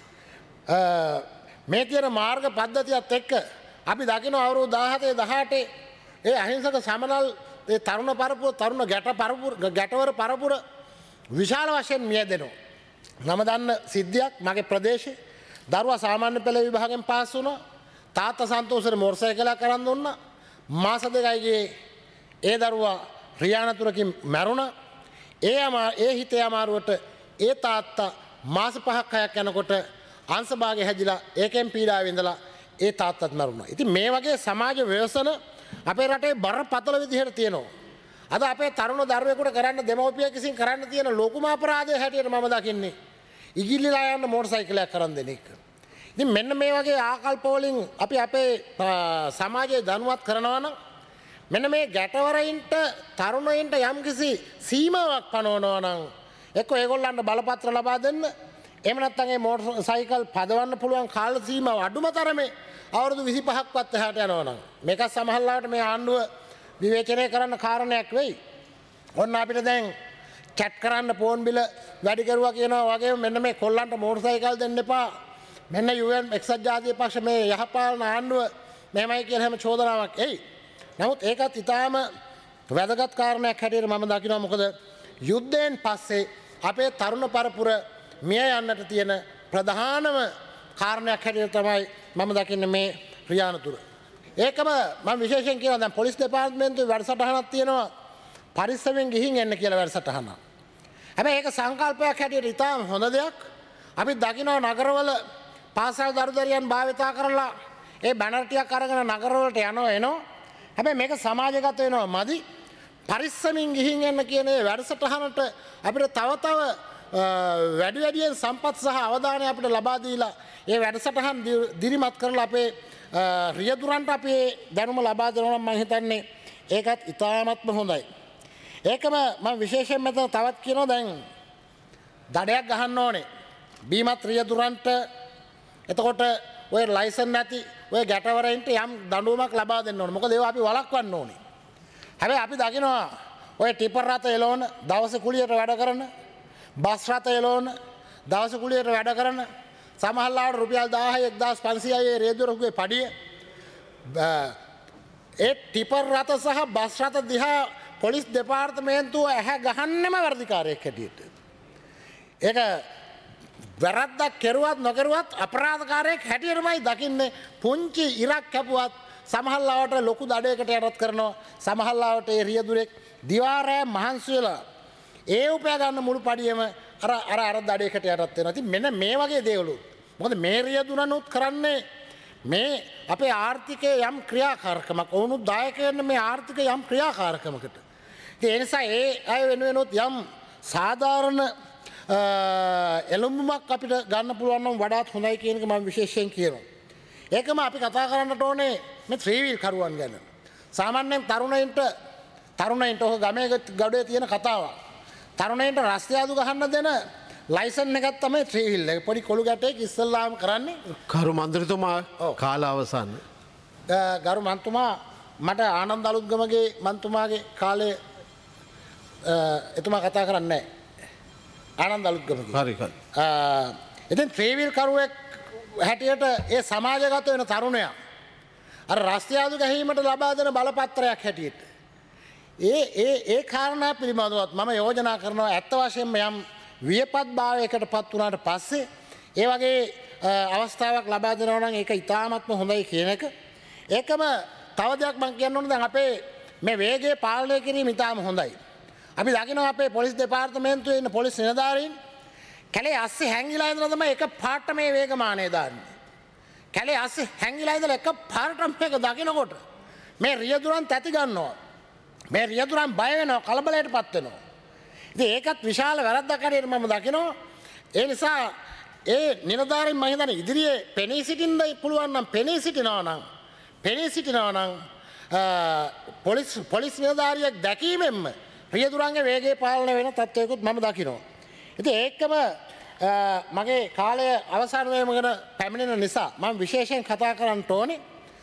මේ තියෙන මාර්ග පද්ධතියත් එක්ක අපි දකින අවුරුදු 17 18 ඒ අහිංසක සමනල් ඒ තරුණ පරපුර තරුණ ගැටවර පරපුර විශාල වශයෙන් මියදෙනවා. නම දන්න සිද්ධියක් මගේ ප්‍රදේශේ දරුවා සාමාන්‍ය පෙළ විභාගයෙන් පාස් වුණා. තාත්තා සන්තෝෂෙන් මෝටර් සයිකලයක් අරන් දුන්නා. මාස දෙකයි ඒ දරුවා රියානතුරකින් මැරුණා. ඒ හිතේ අමාරුවට ඒ තාත්තා මාස 5ක් 6ක් යනකොට අංශභාගය හැදිලා ඒකෙන් පීඩාව විඳලා ඒ තාත්තත් මරුණා. ඉතින් මේ වගේ සමාජ ව්‍යසන අපේ රටේ බරපතල විදිහට තියෙනවා. අද අපේ තරුණ දරුවෙකුට කරන්න දෙමව්පිය කිසින් කරන්න තියෙන ලොකුම අපරාධය හැටියට මම දකින්නේ ඉගිල්ලිලා යන්න මෝටර් සයිකලයක් කරන් දෙන එක. ඉතින් මෙන්න මේ වගේ ආකල්ප වලින් අපි අපේ සමාජය දැනුවත් කරනවා නම් මෙන්න මේ ගැටවරයින්ට තරුණයින්ට යම්කිසි සීමාවක් පනවනවා නම් එක්ක ඒගොල්ලන්ට බලපත්‍ර ලබා දෙන්න එහෙම නැත්නම් මේ මෝටර් සයිකල් පදවන්න පුළුවන් කාල සීමාව අඩුම තරමේ අවුරුදු 25ක්වත් එහාට යනවා නම් මේක සමහරවිට මේ ආණ්ඩුව විවේචනය කරන්න කාරණයක් වෙයි. ඔන්න අපිට දැන් චැට් කරන්න ෆෝන් බිල වැඩි කරුවා කියනවා වගේ මෙන්න මේ කොල්ලන්ට මෝටර් සයිකල් දෙන්න එපා. මෙන්න UN එක්සත් ජාතික පක්ෂ මේ යහපාලන ආණ්ඩුව මෙහෙමයි කියලා හැම චෝදනාවක් එයි. නමුත් ඒකත් ඊටාම වැදගත් කාරණයක් හැටියට මම දකිනවා. මොකද යුද්ධයෙන් පස්සේ අපේ තරුණ පරපුර මිය යන්නට තියෙන ප්‍රධානම කාරණයක් හැටියට තමයි මම දකින්නේ මේ රියානතුර. ඒකම මම විශේෂයෙන් කියනවා දැන් පොලිස් දෙපාර්තමේන්තුවේ වැඩසටහනක් තියෙනවා පරිස්සමෙන් ගිහින් එන්න කියලා වැඩසටහනක්. හැබැයි ඒක සංකල්පයක් හැටියට ඉතාම හොඳ දෙයක්. අපි දකිනවා නගරවල පාසල් දරුදරියන් භාවිතා කරලා ඒ බැනර් ටිකක් අරගෙන නගරවලට යනවා එනවා. හැබැයි මේක සමාජගත වෙනවා මදි. පරිස්සමින් ගිහින් යන්න කියන ඒ වැඩසටහනට අපිට තව වැඩියෙන් සම්පත් සහ අවධානය අපිට ලබා දීලා ඒ වැඩසටහන් දිරිමත් කරලා අපේ රියදුරන්ට අපේ දැනුම ලබා දෙනවා නම් මම හිතන්නේ ඒකත් ඉතාමත්ම හොඳයි. ඒකම මම විශේෂයෙන් මෙතන තවත් කියනවා දැන් දඩයක් ගහන්න ඕනේ. බීමත් රියදුරන්ට එතකොට ඔය ලයිසන් නැති ඔය ගැටවරයින්ට යම් දඬුවමක් ලබා දෙන්න ඕනේ. මොකද ඒවා අපි වළක්වන්න ඕනේ. හැබැයි අපි දකිනවා ඔය ටිපර් රථ එලවන දවස කුලියට වැඩ කරන බස් රථ එලවන දවස කුලියට වැඩ කරන සමහරවිට රුපියල් 1000 1500යි රේදුවරකුගේ පඩිය ඒ ටිපර් රථ සහ බස් රථ දිහා පොලිස් දෙපාර්තමේන්තුව ඇහැ ගහන්නෙම වර්ධිකාරයෙක් හැටියට. ඒක වැරද්දක් කෙරුවත් නොකරුවත් අපරාධකාරයෙක් හැටියටමයි දකින්නේ. පුංචි ඉරක් කැපුවත් සමහරවිට ලොකු දඩයකට යටත් කරනවා. සමහරවිට ඒ රියදුරෙක් දිවා රෑ මහන්සි වෙලා ඒ උපයා ගන්න මුළු පඩියම අර දඩයකට යටත් වෙනවා. ඉතින් මෙන්න මේ වගේ දේවලුත්. මොකද මේ රියදුරනුත් කරන්නේ මේ අපේ ආර්ථිකයේ යම් ක්‍රියාකාරකමක් ඔවුනුත් දායක වෙන මේ ආර්ථික යම් ක්‍රියාකාරකමකට. ඉතින් ඒ නිසා ඒ අය වෙනුවෙනුත් යම් සාධාරණ එළඹුමක් අපිට ගන්න පුළුවන් නම් වඩාත් හොඳයි කියන එක මම විශේෂයෙන් කියනවා. ඒකම අපි කතා කරන්නට ඕනේ මේ ත්‍රිවිල් කරුවන් ගැන. සාමාන්‍යයෙන් තරුණයින්ට ඔහ ගමේ ගඩේ තියෙන කතාවක්. තරුණයින්ට රස්තියාදු ගහන්න දෙන ලයිසන් එකක් තමයි ත්‍රිවිල් එක. පොඩි කොළු ගැටයක් ඉස්සල්ලාම කරන්නේ. කරු මන්ත්‍රීතුමා කාල අවසන්. ගරු මන්තුමා මට ආනන්ද අලුත්ගමගේ මන්තුමාගේ කාලේ එතුමා කතා කරන්නේ නැහැ. ආනන්ද අලුත්ගමගේ. හරි හරි. ඉතින් ත්‍රිවිල් කරුවෙක් හැටියට ඒ සමාජගත වෙන තරුණයා අර රස්තියාදු ගැනීමට ලබා දෙන බලපත්‍රයක් හැටියට ඒ කාරණා පිළිබඳවත් මම යෝජනා කරනවා ඇත්ත වශයෙන්ම යම් වියපත් භාවයකට පත් වුණාට පස්සේ ඒ වගේ අවස්ථාවක් ලබා දෙනවා නම් ඒක ඉතාමත්ම හොඳයි කියන එක. ඒකම තව දෙයක් මම කියන්න ඕනේ දැන් අපේ මේ වේගය පාලනය කිරීම ඉතාම හොඳයි. අපි දකිනවා අපේ පොලිස් දෙපාර්තමේන්තුවේ ඉන්න පොලිස් නිලධාරීන් කැලේ අස්සේ හැංගිලා ඉඳලා තමයි එක පාට මේ වේගමානය දාන්නේ. කැලේ අස්සේ හැංගිලා ඉඳලා එක පාට මේක දකිනකොට මේ රියදුරන් තැති ගන්නවා. මේ රියදුරන් බය වෙනවා කලබලයටපත් වෙනවා. ඉතින් ඒකත් විශාල වැරද්දක් හැටියට මම දකිනවා. ඒ නිසා ඒ නිලධාරීන් මම හිතන්නේ ඉදිරියේ පෙනී සිටින්න පුළුවන් නම් පෙනී සිටිනවා නම් පොලිස් නිලධාරියෙක් දැකීමෙන්ම රියදුරන්ගේ වේගය පාලනය වෙන තත්ත්වයකුත් මම දකිනවා. ඉතින් ඒකම මගේ කාලය අවසන් වීම ගැන පැමිණෙන නිසා මම විශේෂයෙන් කතා කරන්න ඕනේ.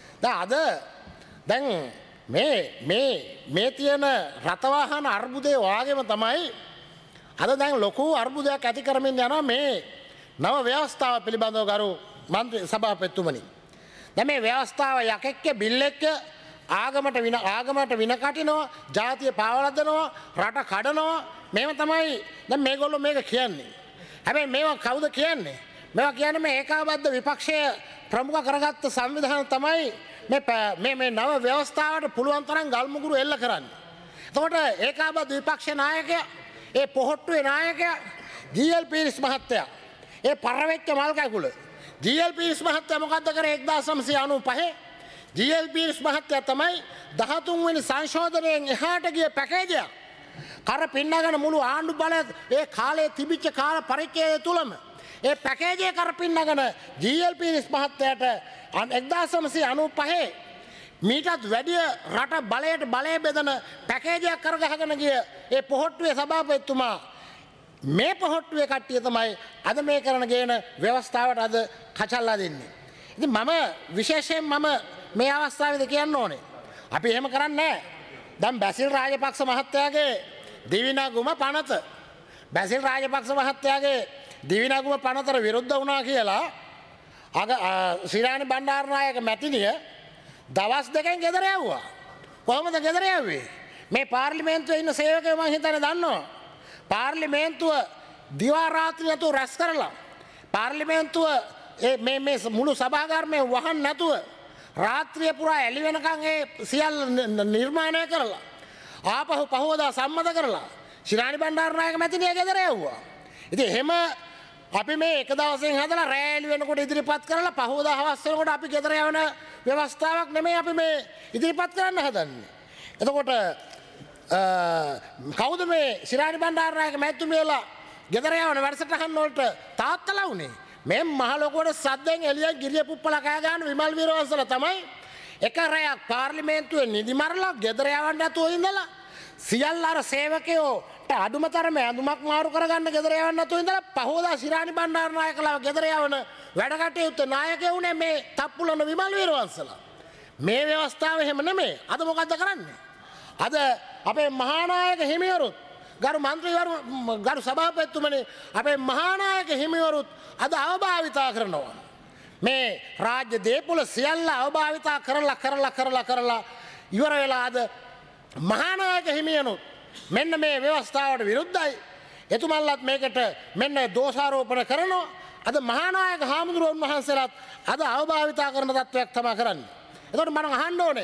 දැන් මේ තියෙන රථවාහන අර්බුදය වාගේම තමයි අද දැන් ලොකු අර්බුදයක් ඇති කරමින් යනවා මේ නව ව්‍යවස්ථාව පිළිබඳව ගරු මන්ත්‍රී සභාපතිතුමනි. දැන් මේ ව්‍යවස්ථාව යකෙක්ගේ බිල් එක ආගමට වින කටිනවා, ජාතිය පාවලා දෙනවා, රට කඩනවා. මේව තමයි දැන් මේගොල්ලෝ මේක කියන්නේ. හැබැයි මේවා කවුද කියන්නේ? මේවා කියන්නේ මේ ඒකාබද්ධ විපක්ෂය ප්‍රමුඛ කරගත්ත සංවිධාන තමයි මේ නව ව්‍යවස්ථාවට පුළුවන් තරම් ගල්මුගුරු එල්ල කරන්නේ. එතකොට ඒකාබද්ධ විපක්ෂ ናයකයා, ඒ පොහොට්ටුවේ નાයකයා ජී.එල්. පීරිස් මහත්තයා, ඒ පරවෙච්ච මල් කැකුල ජී.එල්. පීරිස් මහත්තයා මොකද්ද කරේ 1995? ජී.එල්. පීරිස් මහත්තයා තමයි 13 වෙනි සංශෝධනයෙන් එහාට ගිය පැකේජයක් කර පින්නගෙන මුළු ආණ්ඩු බලය ඒ කාලේ තිබිච්ච කාල පරිච්ඡේදය තුලම ඒ පැකේජය කර පින්නගෙන ජී.එල්. පීරිස් මහත්තයාට 1995 මීටත් වැඩිය රට බලයට බලය බෙදන පැකේජයක් කරගහගෙන ගිය ඒ පොහොට්ටුවේ සභාපතිතුමා මේ පොහොට්ටුවේ කට්ටිය තමයි අද මේ කරන ගේන ව්‍යවස්ථාවට අද කචල්ලා දෙන්නේ. ඉතින් මම විශේෂයෙන් මේ අවස්ථාවේදී කියන්න ඕනේ. අපි එහෙම කරන්නේ නැහැ. දැන් බැසිල් රාජපක්ෂ මහත්තයාගේ දිවිනගුම පනත බැසිල් රාජපක්ෂ මහත්තයාගේ දිවිනගුම පනතට විරුද්ධ වුණා කියලා ශ්‍රීරාණි බණ්ඩාරනායක මැතිණිය දවස් දෙකෙන් ගෙදර යවුවා. කොහොමද ගෙදර යවුවේ? මේ පාර්ලිමේන්තුවේ ඉන්න සේවකයෝ මං හිතන්නේ දන්නවා. පාර්ලිමේන්තුව දිවා රාත්‍රිය තු රැස් කරලා පාර්ලිමේන්තුව මේ මුළු සභාගාරය වහන්න නැතුව රාත්‍රිය පුරා එළි වෙනකන් ඒ සියල්ල නිර්මාණය කරලා ආපහු පහවදා සම්මත කරලා ශ්‍රීරාණි බණ්ඩාරනායක මැතිණිය ගෙදර යවුවා. ඉතින් එහෙම අපි මේ එක දවසෙන් හදලා රෑ එළි වෙනකොට ඉදිරිපත් කරලා පහවදා හවස් වෙනකොට අපි ගෙදර යවන ව්‍යවස්ථාවක් නෙමෙයි අපි මේ ඉදිරිපත් කරන්න හදන්නේ. එතකොට කවුද මේ ශ්‍රීරාණි බණ්ඩාරනායක මැතිතුමියලා ගෙදර යවන වැඩසටහන් වලට තාත්තලා උනේ? මේ මහ ලොකුවට සද්දෙන් එළියෙන් ගිරිය පුප්පලා කෑ ගන්න විමල් වීරවංශලා තමයි එක රැයක් පාර්ලිමේන්තුවේ නිදි මරලා ගෙදර යවන්න නැතුව ඉඳලා සියල්ල අර සේවකයෝට අඩුමතරම ඇඳුමක් මාරු කරගන්න ගෙදර යවන්න නැතුව ඉඳලා පහෝදා ශිරාණි බණ්ඩාරනායකලා ගෙදර යවන වැඩ කටයුත්ත නායකයෝ උනේ මේ තප්පුලන විමල් වීරවංශලා. මේ ව්‍යවස්ථාව එහෙම නෙමෙයි. අද මොකද්ද කරන්නේ? අද අපේ මහානායක හිමිවරුත් ගරු මන්ත්‍රීවරු ගරු සභාපතිතුමනි අපේ මහානායක හිමිවරුත් අද අවභාවිතා කරනවා. මේ රාජ්‍ය දේපොළ සියල්ල අවභාවිතා කරලා ඉවර වෙලා අද මහානායක හිමියනුත් මෙන්න මේ ව්‍යවස්ථාවට විරුද්ධයි. එතුමන්ලත් මේකට මෙන්න දෝෂාරෝපණ කරනවා. අද මහානායක හාමුදුරුවෝ වහන්සේලාත් අද අවභාවිතා කරන තත්ත්වයක් තමයි කරන්නේ. එතකොට මම අහන්න ඕනේ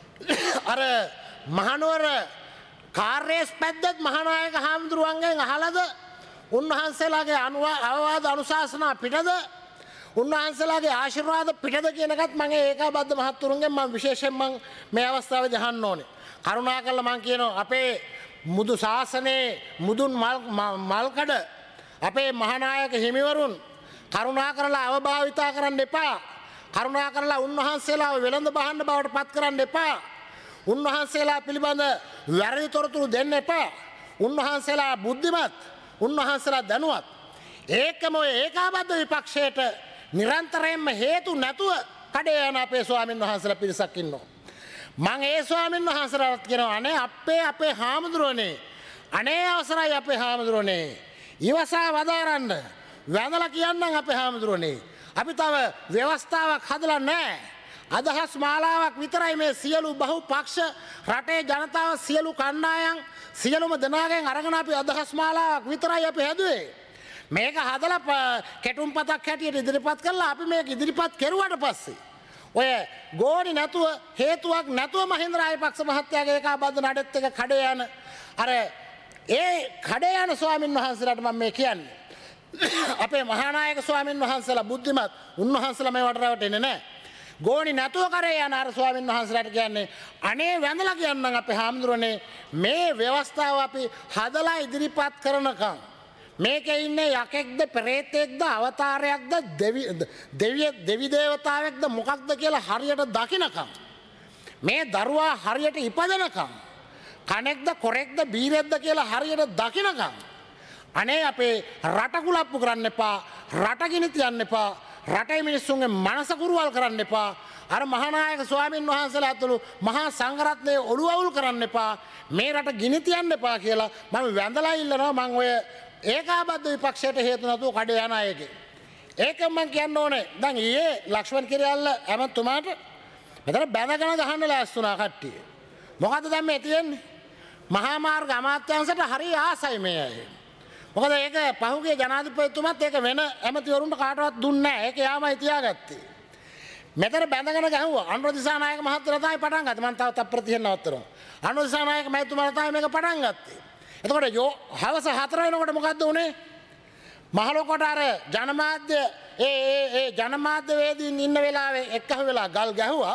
අර මහනුවර කාර්යස් පැද්දත් මහානායක හාමුදුරුවන්ගෙන් අහලද උන්වහන්සේලාගේ අවවාද අනුශාසනා පිටද උන්වහන්සේලාගේ ආශිර්වාද පිටද කියන එකත් මම ඒකාබද්ධ මහත්තුරුන්ගෙන් මම විශේෂයෙන් මම මේ අවස්ථාවේදී අහන්න ඕනේ. කරුණාකරලා මම කියනවා අපේ මුදු ශාසනයේ මුදුන් මල්කඩ අපේ මහානායක හිමිවරුන් කරුණාකරලා අවභාවිතා කරන්න එපා. කරුණාකරලා උන්වහන්සේලාව වෙළඳ බහන්න බවට පත් කරන්න එපා. උන්වහන්සේලා පිළිබඳ වැරදි තොරතුරු දෙන්න එපා. උන්වහන්සේලා බුද්ධිමත්, උන්වහන්සේලා දැනුවත්. ඒකම ඔය ඒකාබද්ධ විපක්ෂයට නිරන්තරයෙන්ම හේතු නැතුව කඩේ යන අපේ ස්වාමීන් වහන්සේලා පිරිසක් ඉන්නවා. මම ඒ ස්වාමීන් වහන්සේලාට කියනවා අනේ අපේ හාමුදුරනේ අනේ අවසරයි අපේ හාමුදුරනේ ඉවසා වදාරන්න වැඳලා කියන්නම් අපේ හාමුදුරනේ අපි තව ව්‍යවස්ථාවක් හදලා නැහැ. අදහස් මාලාවක් විතරයි මේ සියලු බහුපක්ෂ රටේ ජනතාව සියලු කණ්ඩායම් සියලුම දෙනාගෙන් අරගෙන අපි අදහස් මාලාවක් විතරයි අපි හැදුවේ. මේක හදලා කෙටුම්පතක් හැටියට ඉදිරිපත් කළා අපි මේක ඉදිරිපත් කෙරුවට පස්සේ ඔය ගෝණි නැතුව හේතුවක් නැතුව මහින්ද රාජපක්ෂ මහත්තයාගේ ඒකාබද්ධ නඩෙත් එක කඩේ යන අර ඒ කඩේ යන ස්වාමින් වහන්සේලාට මම මේ කියන්නේ අපේ මහානායක ස්වාමින් වහන්සේලා බුද්ධිමත් උන්වහන්සේලා මේවට රැවටෙන්නේ නැහැ. ගෝණි නැතුව කරේ යන අර ස්වාමින් වහන්සේලාට කියන්නේ අනේ වැඳලා කියන්නම් අපේ හාමුදුරනේ මේ ව්‍යවස්ථාව අපි හදලා ඉදිරිපත් කරනකම් මේකේ ඉන්නේ යකෙක්ද පෙරේතෙක්ද අවතාරයක්ද දෙවි දේවතාවෙක්ද මොකක්ද කියලා හරියට දකිනකම් මේ දරුවා හරියට ඉපදෙනකම් කණෙක්ද කොරෙක්ද බීරෙක්ද කියලා හරියට දකිනකම් අනේ අපේ රට කුලප්පු කරන්න එපා රට ගිනි තියන්න එපා රටේ මිනිස්සුන්ගේ මනස කුරුවල් කරන්න එපා අර මහානායක ස්වාමීන් වහන්සේලා ඇතුළු මහා සංඝරත්නයේ ඔළුව අවුල් කරන්න එපා මේ රට ගිනි තියන්න එපා කියලා මම වැඳලා ඉල්ලනවා මම ඔය ඒකාබද්ධ විපක්ෂයට හේතු නැතුව කඩේ යන අයගේ. ඒක මම කියන්න ඕනේ. දැන් ඊයේ ලක්ෂ්මන් කිරියල්ල ඇමතුමාට මෙතන බැඳගෙන ගහන්න ලෑස්තුණා කට්ටිය. මොකද්ද දැන් මේ තියෙන්නේ? මහා මාර්ග අමාත්‍යාංශයට හරි ආසයි මේ අය. මොකද ඒක පහුගිය ජනාධිපතිතුමත් ඒක වෙන ඇමතිවරුන්ට කාටවත් දුන්නේ නැහැ. ඒක යාමයි තියාගත්තේ. මෙතන බැඳගෙන ගහුවා. අනුර දිසානායක මහත්තයා තමයි පටන් ගත්තේ. මම තව තප්පර තියෙන නවත්තනවා. අනුර දිසානායක මහතුමාලා තමයි මේක පටන් ගත්තේ. එතකොට හවස 4 වෙනකොට මොකද්ද උනේ? මහලොකට අර ජනමාධ්‍ය ඒ ජනමාධ්‍ය වේදීන් ඉන්න වෙලාවේ එක්කහ වෙලා ගල් ගැහුවා.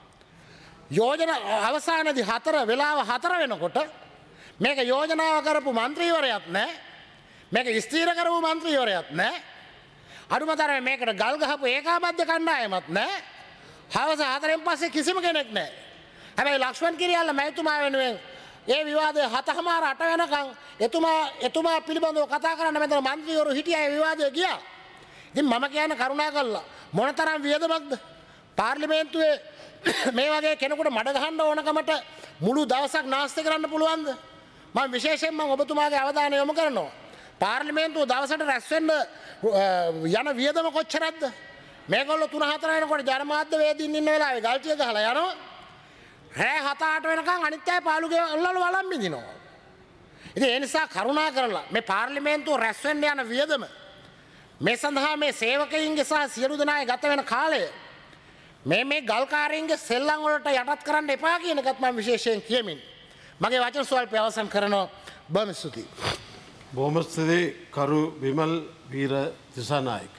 යෝජනා අවසානයේදී 4 වෙනකොට මේක යෝජනාව කරපු മന്ത്രിවරයෙක් නැහැ. මේක ස්ථීර කරපු മന്ത്രിවරයෙක් නැහැ. අනුමතරේ මේකට ගල් ගහපු ඒකාබද්ධ කණ්ඩායමක් නැහැ. හවස 4න් පස්සේ කිසිම කෙනෙක් නැහැ. හැබැයි ලක්ෂ්මන් කිරියල්ල මහතුමා වෙනුවෙන් ඒ විවාදය 7:08 වෙනකන් එතුමා පිළිබඳව කතා කරන්න මෙතන മന്ത്രിවරු හිටියා ඒ විවාදය ගියා. ඉතින් මම කියන්නේ කරුණාකරලා මොනතරම් වියදමක්ද පාර්ලිමේන්තුවේ මේ වගේ කෙනෙකුට මඩ ගහන්න ඕනකමට මුළු දවසක් නාස්ති කරන්න පුළුවන්ද? මම විශේෂයෙන් ඔබතුමාගේ අවධානය යොමු කරනවා. පාර්ලිමේන්තුව දවසට රැස් වෙන්න යන වියදම කොච්චරද? මේගොල්ලෝ 3-4 වෙනකොට ජනමාධ්‍ය වේදීන් ඉන්න වෙලාවේ ගල්ටිය ගහලා යනවා. රෑ 7-8 වෙනකන් අනිත් අය පාළුගේ අල්ලල වළම් බින්දිනවා. ඉතින් ඒ නිසා කරුණා කරලා මේ පාර්ලිමේන්තුව රැස් වෙන්න යන වියදම මේ සඳහා මේ සේවකයින්ගේ සහ සියලු දෙනාගේ ගත වෙන කාලය මේ ගල්කාරීන්ගේ සෙල්ලම් වලට යටත් කරන්න එපා කියන එකත් මම විශේෂයෙන් කියමින් මගේ වචන ස්වල්පය අවසන් කරනවා. බොහොම ස්තුතියි. බොහොම ස්තුතියි කරු විමල් වීර දිසානායක.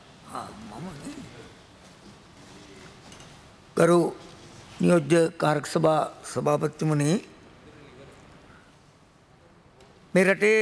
කරු නියෝජ්‍ය කාර්ක සභා සභාපතිතුමනි මේ රටේ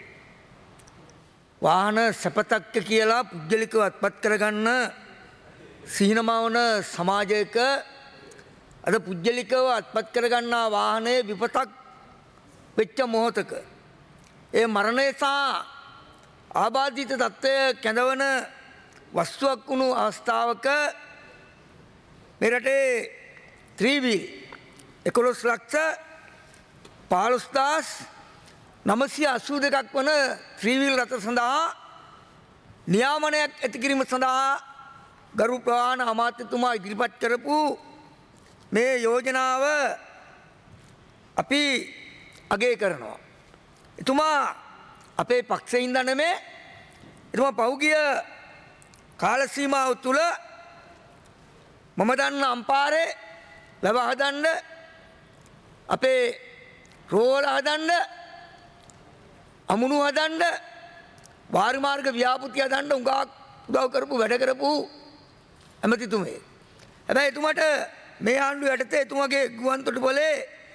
වාහන සැපතක්ක කියලා පුද්ගලිකව අත්පත් කරගන්න සිහිනමවන සමාජයක අද පුද්ගලිකව අත්පත් කරගන්නා වාහනයේ විපතක් වෙච්ච මොහොතක ඒ මරණය සහ ආබාධිත තත්ත්වය කැඳවන වස්තුවක් වුණු අවස්ථාවක මේ රටේ ත්‍රිවිල් 11,15,982ක් වන ත්‍රිවිල් රථ සඳහා නියාමනයක් ඇති කිරීම සඳහා ගරු ප්‍රවාහන අමාත්‍යතුමා ඉදිරිපත් කරපු මේ යෝජනාව අපි අගය කරනවා. එතුමා අපේ පක්ෂේ ඉඳන් නෙමෙයි එතුමා පහුගිය කාල සීමාව තුළ මම දන්න අම්පාරේ වැව හදන්න අපේ රෝවල හදන්න අමුණු හදන්න වාරි මාර්ග ව්‍යාපෘති හදන්න උඟාක් උදව් කරපු වැඩ කරපු ඇමතිතුමේ. හැබැයි එතුමාට මේ ආණ්ඩුව යටතේ එතුමාගේ ගුවන් තොටුපළේ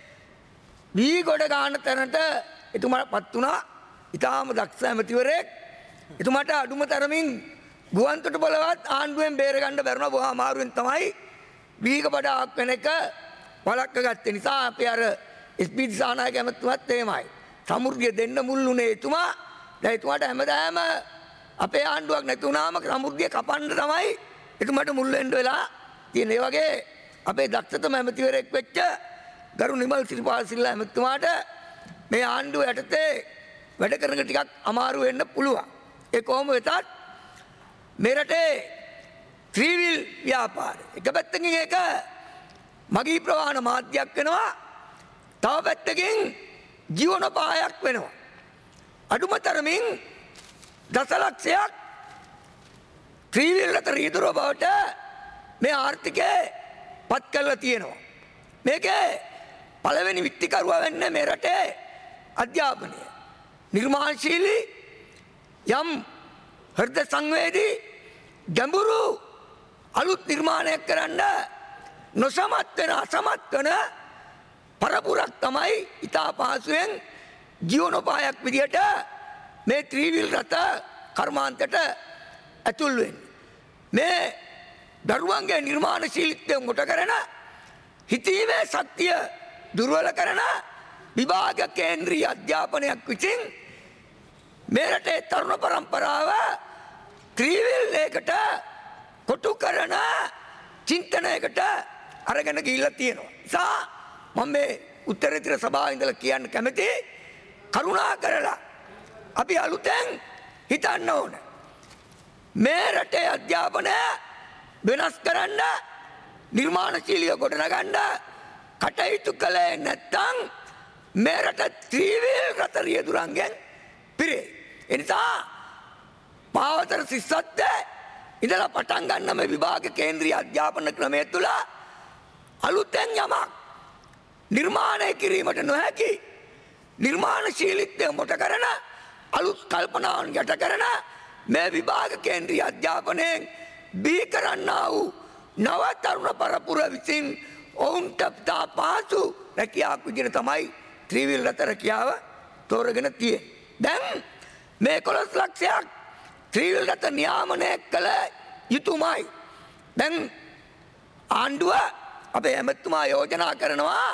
වී ගොඩ ගන්න තැනට එතුමාට පත් වුණා. ඊටාම දක්ෂ ඇමතිවරයෙක්. එතුමාට අඩුම තරමින් ගුවන් තොටුපළවත් ආණ්ඩුවෙන් බේර ගන්න බැරුණා. බොහොම අමාරුවෙන් තමයි වීග බඩාක් වෙන එක වළක්ව ගත්තේ. නිසා අපි අර එස්.පී. දිසානායක ඇමතිතුමත් එහෙමයි. සමෘද්ධිය දෙන්න මුල් වුණේ එතුමා. දැන් එතුමාට හැමදාම අපේ ආණ්ඩුවක් නැති වුණාම සමෘද්ධිය කපන්න තමයි එතුමාට මුල් වෙන්න වෙලා තියෙන. ඒ වගේ අපේ දක්ෂතම ඇමතිවරයෙක් වෙච්ච ගරු නිමල් සිරිපාල සිල්ලා ඇමතිතුමාට මේ ආණ්ඩුව යටතේ වැඩ කරන ටිකක් අමාරු වෙන්න පුළුවන්. ඒ කොහොම වෙතත් මේ රටේ ත්‍රිවිල් ව්‍යාපාරය එක පැත්තකින් ඒක මගී ප්‍රවාහන මාධ්‍යයක් වෙනවා. තව පැත්තකින් ජීවනෝපායක් වෙනවා. අඩුම තරමින් දසලක්ෂයක් ත්‍රිවිල් රථ රියදුර බවට මේ ආර්ථිකය පත් කරලා තියෙනවා. මේකේ පළවෙනි විත්තිකරුවා වෙන්නේ මේ රටේ අධ්‍යාපනය. නිර්මාණශීලී යම් හෘද සංවේදී ගැඹුරු අලුත් නිර්මාණයක් කරන්න නොසමත් වෙන අසමත් වෙන පරපුරක් තමයි ඉතා පහසුවෙන් ජීවනෝපායක් විදියට මේ ත්‍රිවිල් රථ කර්මාන්තයට ඇතුල් වෙන්නේ. මේ දරුවන්ගේ නිර්මාණශීලීත්වය මොට කරන හිතීමේ ශක්තිය දුර්වල කරන විභාග කේන්ද්‍රීය අධ්‍යාපනයක් විසින් මේ රටේ තරුණ පරම්පරාව ත්‍රිවිල් එකට කොටු කරන චින්තනයකට අරගෙන ගිහිල්ලා තියෙනවා. නිසා මම මේ උත්තරීතර සභාවේ ඉඳලා කියන්න කැමති කරුණා කරලා අපි අලුතෙන් හිතන්න ඕන. මේ රටේ අධ්‍යාපනය වෙනස් කරන්න නිර්මාණශීලීව ගොඩනගන්න කටයුතු කළේ නැත්නම් මේ රට ත්‍රිවිල් රථ රියදුරන්ගෙන් පිරේ. ඒ නිසා පාවතර සිස්සත්ත්වය ඉඳලා පටන් ගන්න මේ විභාග කේන්ද්‍රීය අධ්‍යාපන ක්‍රමය තුළ අලුතෙන් යමක් නිර්මාණය කිරීමට නොහැකි නිර්මාණශීලීත්වය මොට කරන අලුත් කල්පනාවන් යට කරන මේ විභාග කේන්ද්‍රීය අධ්‍යාපනයෙන් බිහි කරන්නා වූ නව තරුණ පරපුර විසින් ඔවුන්ට තා පහසු රැකියාවක් විදිහට තමයි ත්‍රිවිල් රථ රැකියාව තෝරගෙන තියෙන්නේ. දැන් මේ 11 ලක්ෂයක් ත්‍රිවිල් රථ නියාමනය කළ යුතුමයි. දැන් ආණ්ඩුව අපේ ඇමතිතුමා යෝජනා කරනවා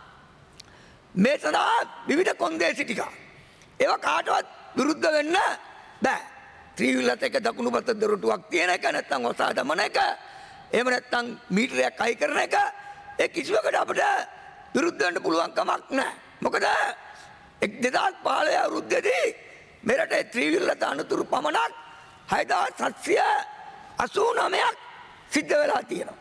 මේ සඳහා විවිධ කොන්දේසි ටික. ඒවා කාටවත් විරුද්ධ වෙන්න බෑ. ත්‍රිවිල් රථ එක දකුණු පැත්ත දොරටුවක් තියෙන එක නැත්නම් ඔසා දමන එක එහෙම නැත්නම් මීටරයක් අයි කරන එක ඒ කිසිවකට අපිට විරුද්ධ වෙන්න පුළුවන් කමක් නැහැ. මොකද 2015 අවුරුද්දේදී මේ රටේ ත්‍රිවිල් රථ අනතුරු පමණක් 6789ක් සිද්ධ වෙලා තියෙනවා.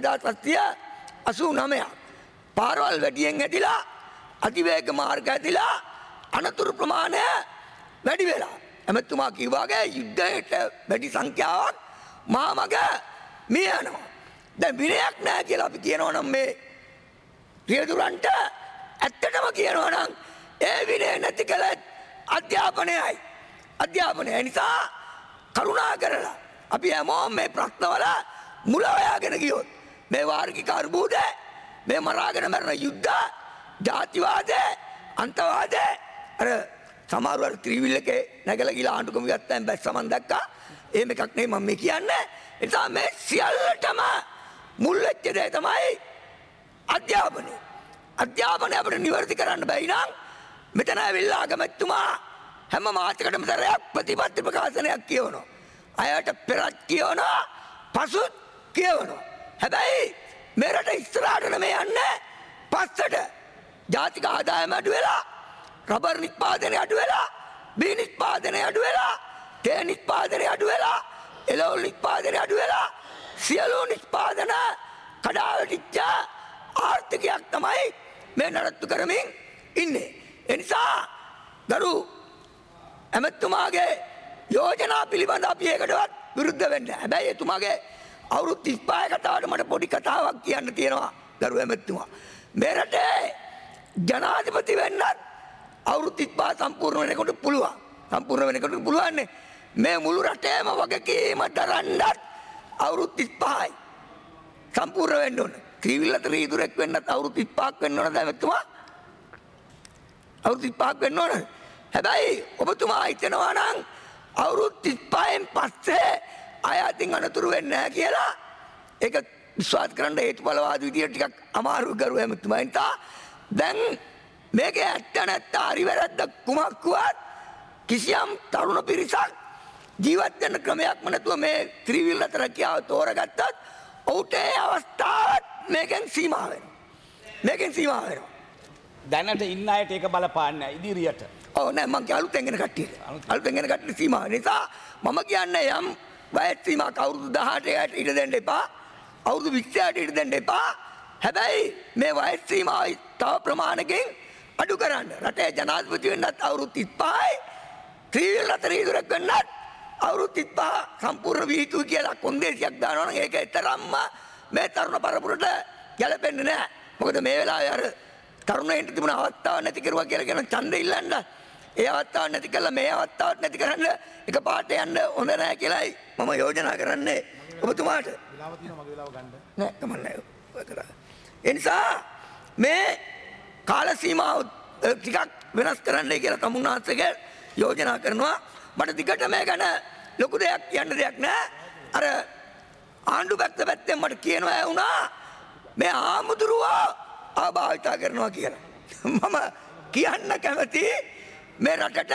6789ක් පාරවල් වැඩියෙන් ඇදිලා අතිවේග මාර්ග ඇදිලා අනතුරු ප්‍රමාණය වැඩි වෙලා. එමෙතුමා කිව්වාගේ යුද්ධයට වැඩි සංඛ්‍යාවක් මාමග මිය යනවා. දැන් විනයක් නැහැ කියලා අපි කියනවා නම් මේ රියදුරන්ට ඇත්තටම කියනවා නම් ඒ විනය නැති කළත් අධ්‍යාපනයයි. අධ්‍යාපනය නිසා කරුණා කරලා අපි හැමෝම මේ ප්‍රශ්නවල මුල හොයාගෙන ගියොත් මේ වාර්ගික අර්බුද මේ මරාගෙන මරන යුද්ධ ජාතිවාද අන්තවාද අර සමහරව ත්‍රිවිල් එකේ නැගලා ගිහලා ආණ්ඩුකම ගත්තාම බැස් සමන් දැක්කා. එහෙම එකක් නෙමෙයි මම මේ කියන්නේ. ඒ නිසා මේ සියල්ලටම මුල් වෙච්ච දේ තමයි අධ්‍යාපනය. අධ්‍යාපනය අපිට නිවැරදි කරන්න බැයි නම් මෙතන ඇවිල්ලා අගමැතිතුමා හැම මාසයකටම සැරයක් ප්‍රතිපත්ති ප්‍රකාශනයක් කියවනවා. අයට පෙරත් කියවනවා, පසුත් කියවනවා. හැබැයි මේ රට ඉස්සරහට නෙමෙයි යන්නේ පස්සට. ජාතික ආදායම අඩු වෙලා, රබර් නිෂ්පාදනය අඩු වෙලා, බී නිෂ්පාදනය අඩු වෙලා, තේ නිෂ්පාදනය අඩු වෙලා, එළවලු නිෂ්පාදනය අඩු වෙලා, සියලු නිෂ්පාදන කඩාවැටිච්ච ආර්ථිකයක් තමයි මේ නඩත්තු කරමින් ඉන්නේ. ඒ නිසා ගරු ඇමතුමාගේ යෝජනා පිළිබඳ අපි ඒකටවත් විරුද්ධ වෙන්නේ නැහැ. හැබැයි එතුමාගේ අවුරුදු 35 කතාවට මට පොඩි කතාවක් කියන්න තියෙනවා ගරු ඇමතුමා. මේ රටේ ජනාධිපති වෙන්නත් අවුරුදු 35 සම්පූර්ණ වෙනකොට පුළුවන්. සම්පූර්ණ වෙනකොට පුළුවන් නේ. මේ මුළු රටේම වගකීම දරන්නත් අවුරුදු 35යි. සම්පූර්ණ වෙන්න ඕන. ත්‍රිවිල් රීදුරෙක් වෙන්නත් අවුරුදු 35ක් වෙන්න ඕන දැමතුමා. අවුරුදු 35ක් වෙන්න ඕන. හැබැයි ඔබතුමා හිතනවා නම් අවුරුදු 35න් පස්සේ අයතින් අනතුරු වෙන්නේ නැහැ කියලා ඒක විශ්වාස කරන්න හේතුඵලවාදී විදියට ටිකක් අමාරු ගරු එමුතුමා. නිසා දැන් මේකේ ඇත්ත නැත්ත හරි වැරද්ද කුමක් වුවත් කිසියම් තරුණ පිරිසක් ජීවත් වෙන ක්‍රමයක්ම නැතුව මේ ත්‍රිවිල් අතර කියාව තෝරගත්තත් ඔහුට ඒ අවස්ථාවත් මේකෙන් සීමා වෙනවා. මේකෙන් සීමා වෙනවා. දැනට ඉන්න අයට ඒක බලපාන්නේ ඉදිරියට. ඔව් නෑ මං කිය අලුතෙන් එන කට්ටියට. අලුතෙන් එන කට්ටිය සීමා නිසා මම කියන්නේ යම් වයස් සීමාවක් අවුරුදු 18කට ඉඩ දෙන්න එපා. අවුරුදු 20කට ඉඩ දෙන්න එපා. හැබැයි මේ වයස් සීමාව තව ප්‍රමාණකින් අඩු කරන්න. රටේ ජනාධිපති වෙන්නත් අවුරුදු 35යි. ත්‍රිවිල් අතර ඉදුරක් වෙන්නත් අවුරුදු 35 සම්පූර්ණ වීතුයි කියලා කොන්දේසියක් දානවා නම් ඒක තරම්ම මේ තරුණ පරපුරට ගැලපෙන්නේ නැහැ. මොකද මේ වෙලාවේ අර තරුණයින්ට තිබුණ අවස්ථාව නැති කරුවා කියලා කියන ඡන්දෙ ඉල්ලන්න. ඒ අවස්ථාව නැති කළා මේ අවස්ථාවත් නැති කරන්න එක පාට යන්න හොඳ නැහැ කියලායි මම යෝජනා කරන්නේ ඔබතුමාට. විලාව තියෙනවා මගේ විලාව ගන්න. නෑ කමන්නේ. ඒ නිසා මේ කාල සීමාව ටිකක් වෙනස් කරන්නයි කියලා තමුන්නාන්සේගේ යෝජනා කරනවා. මට දිගට මේ ගැන ලොකු දෙයක් කියන්න දෙයක් නෑ. අර ආණ්ඩු පැත්තෙන් මට කියනවා වුණා මේ ආමුදුරුවා ආභාවිතා කරනවා කියලා. මම කියන්න කැමති මේ රටට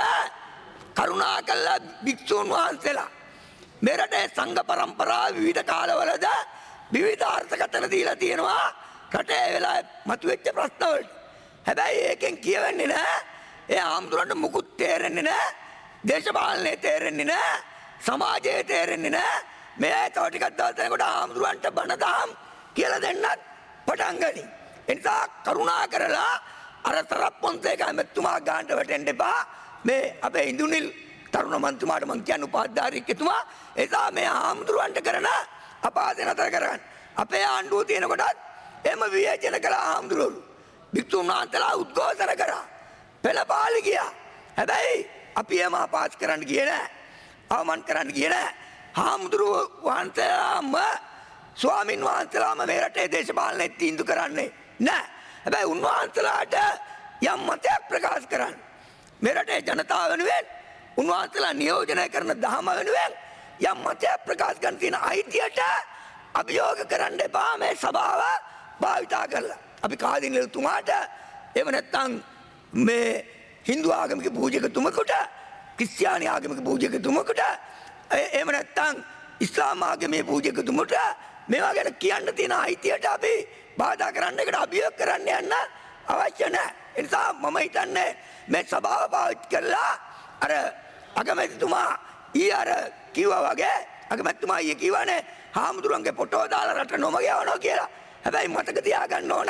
කරුණා කළා භික්ෂුන් වහන්සේලා මේ රටේ සංඝ පරම්පරාව විවිධ කාලවලද විවිධ අර්ථකථන දීලා තියෙනවා රටේ වෙලා මතුවෙච්ච ප්‍රශ්න වලට. හැබැයි ඒකෙන් කියවෙන්නේ නැහැ. ඒ ආම්දුරන්ට මුකුත් තේරෙන්නේ නැහැ. දේශපාලනේ තේරෙන්නේ නැහැ. සමාජයේ තේරෙන්නේ නැහැ. මේ තව ටිකක් දවස් යනකොට ආම්දුරන්ට බණ දහම් කියලා දෙන්නත් පටන් ගනි. එනිසා කරුණා කරලා අර තරප්පොන්සේකා මෙතුමා ගානට වැටෙන්න එපා. මේ අපේ ඉන්දුනිල් තරුණ මන්ත්‍රීතුමාට මං කියන්නේ උපාධාරියෙක් එතුමා. එසා මේ ආම්දුරන්ට කරන අපහාස නතර කරගන්න. අපේ ආණ්ඩුව තියෙනකොටත් එහෙම විවේචන කළා ආම්දුරවලු. භික්ෂුන් වහන්සේලා උද්ඝෝෂණ කරා. පෙළපාලි ගියා. හැබැයි අපි එහෙම අපහාස කරන්න ගියේ නැහැ. අවමන් කරන්න ගියේ නැහැ. ආම්දුරෝ වහන්සේලාම ස්වාමින් වහන්සේලාම මේ රටේ දේශපාලනේ තීන්දුව කරන්නේ නැහැ. හැබැයි උන්වහන්සේලාට යම් මතයක් ප්‍රකාශ කරන්න. මේ රටේ ජනතාව වෙනුවෙන් උන්වහන්සේලා නියෝජනය කරන ධර්ම වෙනුවෙන් යම් මතයක් ප්‍රකාශ කරන්න තියෙන අයිතියට අභියෝග කරන්න එපා මේ සභාව භාවිතා කරලා. අපි කාදිනලතුමාට එහෙම නැත්නම් මේ Hindu ආගමික පූජකතුමෙකුට, ක්‍රිස්තියානි ආගමික පූජකතුමෙකුට, එහෙම නැත්නම් ඉස්ලාම් ආගමේ පූජකතුමට මේවා ගැන කියන්න තියෙන අයිතියට අපි බාධා කරන්න එකට අභියෝග කරන්න යන්න අවශ්‍ය නැහැ. ඒ නිසා මම හිතන්නේ මේ සභාව පාවිච්චි කරලා අර අගමැතිතුමා අර කිව්වා වගේ අගමැතිතුමා කිව්වනේ හාමුදුරන්ගේ ෆොටෝ දාලා රට නොමග යවනවා කියලා. හැබැයි මතක තියාගන්න ඕන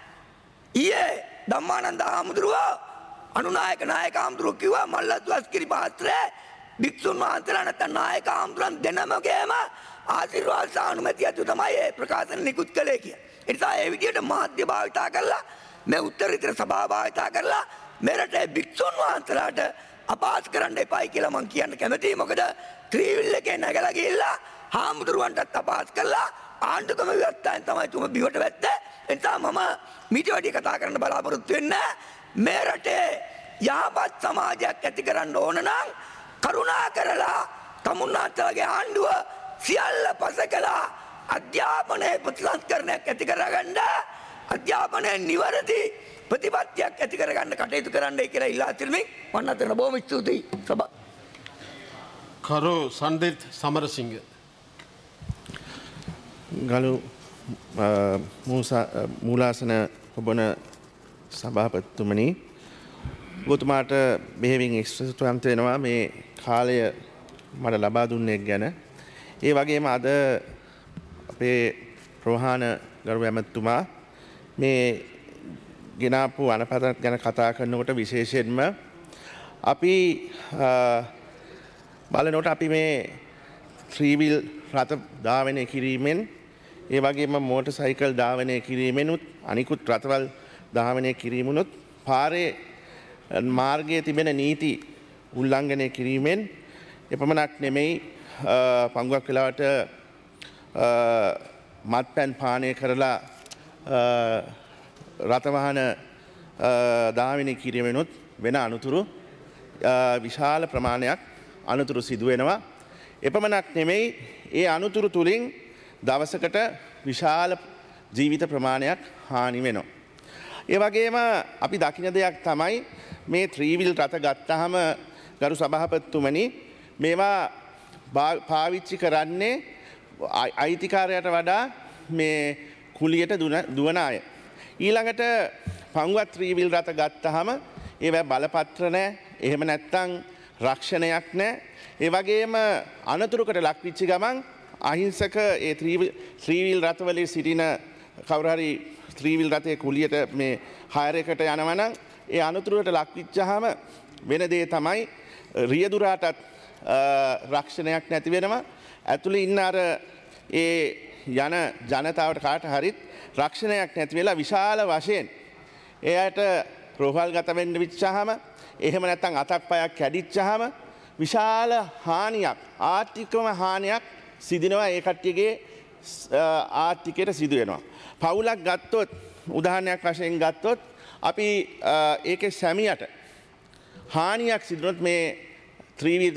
ඊයේ ධම්මානන්ද හාමුදුරුවෝ අනුනායක නායක හාමුදුරුවෝ කිව්වා මල්ලත් වස්කිරි පාත්‍රේ භික්ෂුන් වහන්සේලා නැත්නම් නායක හාමුදුරන් දෙනමගේම ආශිර්වාද සානුමැතිය අතු තමයි ඒ ප්‍රකාශන නිකුත් කළේ කියලා. ඒ නිසා ඒ විදිහට මාධ්‍ය භාවිතා කරලා මේ උත්තරීතර සභාව භාවිතා කරලා මේ රටේ භික්ෂුන් වහන්සේලාට අපහාස කරන්න එපායි කියලා මම කියන්න කැමතියි. මොකද ත්‍රිවිල් එකේ නැගලා ගිහිල්ලා හාමුදුරුවන්ටත් අපහාස කළා. ආණ්ඩුක්‍රම ව්‍යවස්ථාවෙන් තමයි තුම බිවට වැත්තේ. ඒ නිසා මම මීට වැඩි කතා කරන්න බලාපොරොත්තු වෙන්නේ මේ රටේ යහපත් සමාජයක් ඇති කරන්න ඕන නම් කරුණා කරලා තමුන්නාන්සේලාගේ ආණ්ඩුව සියල්ල පස කළා අධ්‍යාපනයේ ප්‍රතිසංස්කරණයක් ඇති කරගන්න අධ්‍යාපනයෙන් නිවැරදි ප්‍රතිපත්තියක් ඇති කරගන්න කටයුතු කරන්නයි කියලා ඉල්ලා සිටින්නේ. මම අතන බොහොම ස්තුතියි සභා. කරු සන්දිත් සමරසිංහ. ගලු මූලාසන ඔබන සභාපතිතුමනි ඔබතුමාට බෙහෙවින් ස්තුතිවන්ත වෙනවා මේ කාලය මට ලබා දුන්නේ ගැන. ඒ වගේම අද අපේ ප්‍රවාහන ගරු ඇමතුමා මේ ගෙනාපු අනපතක් ගැන කතා කරනකොට විශේෂයෙන්ම අපි බලනකොට අපි මේ ත්‍රීවිල් රථ ධාවනය කිරීමෙන් ඒ වගේම මෝටර් සයිකල් ධාවනය කිරීමෙනුත් අනිකුත් රථවල් ධාවනය කිරීමනුත් පාරේ මාර්ගයේ තිබෙන නීති උල්ලංඝනය කිරීමෙන් එපමණක් නෙමෙයි පංගුවක් වෙලාවට මත්පැන් පානය කරලා රථවාහන ධාවනය කිරීමෙනුත් වෙන අනතුරු විශාල ප්‍රමාණයක් අනතුරු සිදු වෙනවා. එපමණක් නෙමෙයි ඒ අනතුරු තුලින් දවසකට විශාල ජීවිත ප්‍රමාණයක් හානි වෙනවා. ඒ වගේම අපි දකින දෙයක් තමයි මේ ත්‍රීවිල් රථ ගත්තාම ගරු සභාපතිතුමනි මේවා පාවිච්චි කරන්නේ අයිතිකාරයට වඩා මේ කුලියට දුවන අය. ඊළඟට පංගුවත් ත්‍රීවිල් රථ ගත්තාම ඒවා බලපත්‍ර නැහැ. එහෙම නැත්නම් රක්ෂණයක් නැහැ. ඒ වගේම අනතුරකට ලක්විච්ච ගමන් අහිංසක ඒ ත්‍රීවිල් රථවලේ සිටින කවුරු හරි ත්‍රීවිල් රථයේ කුලියට මේ හයර් එකට යනවා නම් ඒ අනතුරට ලක්විච්චාම වෙන දේ තමයි රියදුරාටත් රක්ෂණයක් නැති වෙනවා. ඇතුළේ ඉන්න අර ඒ යන ජනතාවට කාට හරිත් රක්ෂණයක් නැති වෙලා විශාල වශයෙන් එයාට රෝහල්ගත වෙන්න විච්චාම එහෙම නැත්නම් අතක් පයක් කැඩිච්චාම විශාල හානියක් ආර්ථිකම හානියක් සිදිනවා. ඒ කට්ටියගේ ආර්ථිකයට සිදු වෙනවා. පවුලක් ගත්තොත් උදාහරණයක් වශයෙන් ගත්තොත් අපි ඒකේ සැමියට හානියක් සිදුනොත් මේ ත්‍රීවිල්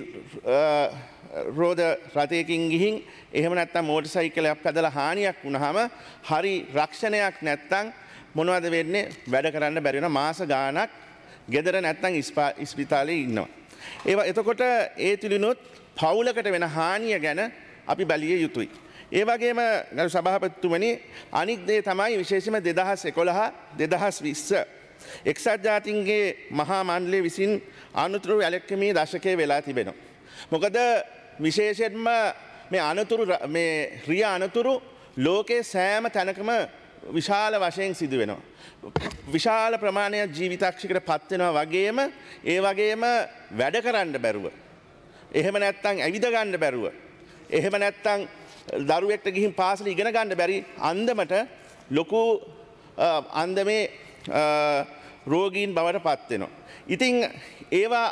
රෝද රථයකින් ගිහින් එහෙම නැත්නම් මෝටර් සයිකලයක් පැදලා හානියක් වුණාම හරි රක්ෂණයක් නැත්නම් මොනවද වෙන්නේ? වැඩ කරන්න බැරි වෙන මාස ගාණක් ගෙදර නැත්නම් ඉස්පිතාලේ ඉන්නවා. ඒවා එතකොට ඒ තුලිනුත් පවුලකට වෙන හානිය ගැන අපි බැලිය යුතුයි. ඒ වගේම ගරු සභාපතිතුමනි අනික් දේ තමයි විශේෂයෙන්ම 2011 2020 එක්සත් ජාතීන්ගේ මහා මණ්ඩලය විසින් අනුතුරු වැළැක්වීමේ දශකයේ වෙලා තිබෙනවා. මොකද විශේෂයෙන්ම මේ අනතුරු මේ රිය අනතුරු ලෝකේ සෑම තැනකම විශාල වශයෙන් සිදු වෙනවා. විශාල ප්‍රමාණයක් ජීවිතක්ෂයකට පත් වෙනවා වගේම ඒ වගේම වැඩ කරන්න බැරුව. එහෙම නැත්නම් ඇවිද ගන්න බැරුව. එහෙම නැත්නම් දරුවෙක්ට ගිහින් පාසල ඉගෙන ගන්න බැරි අන්දමට ලොකු අන්දමේ රෝගීන් බවට පත් වෙනවා. ඉතින් ඒවා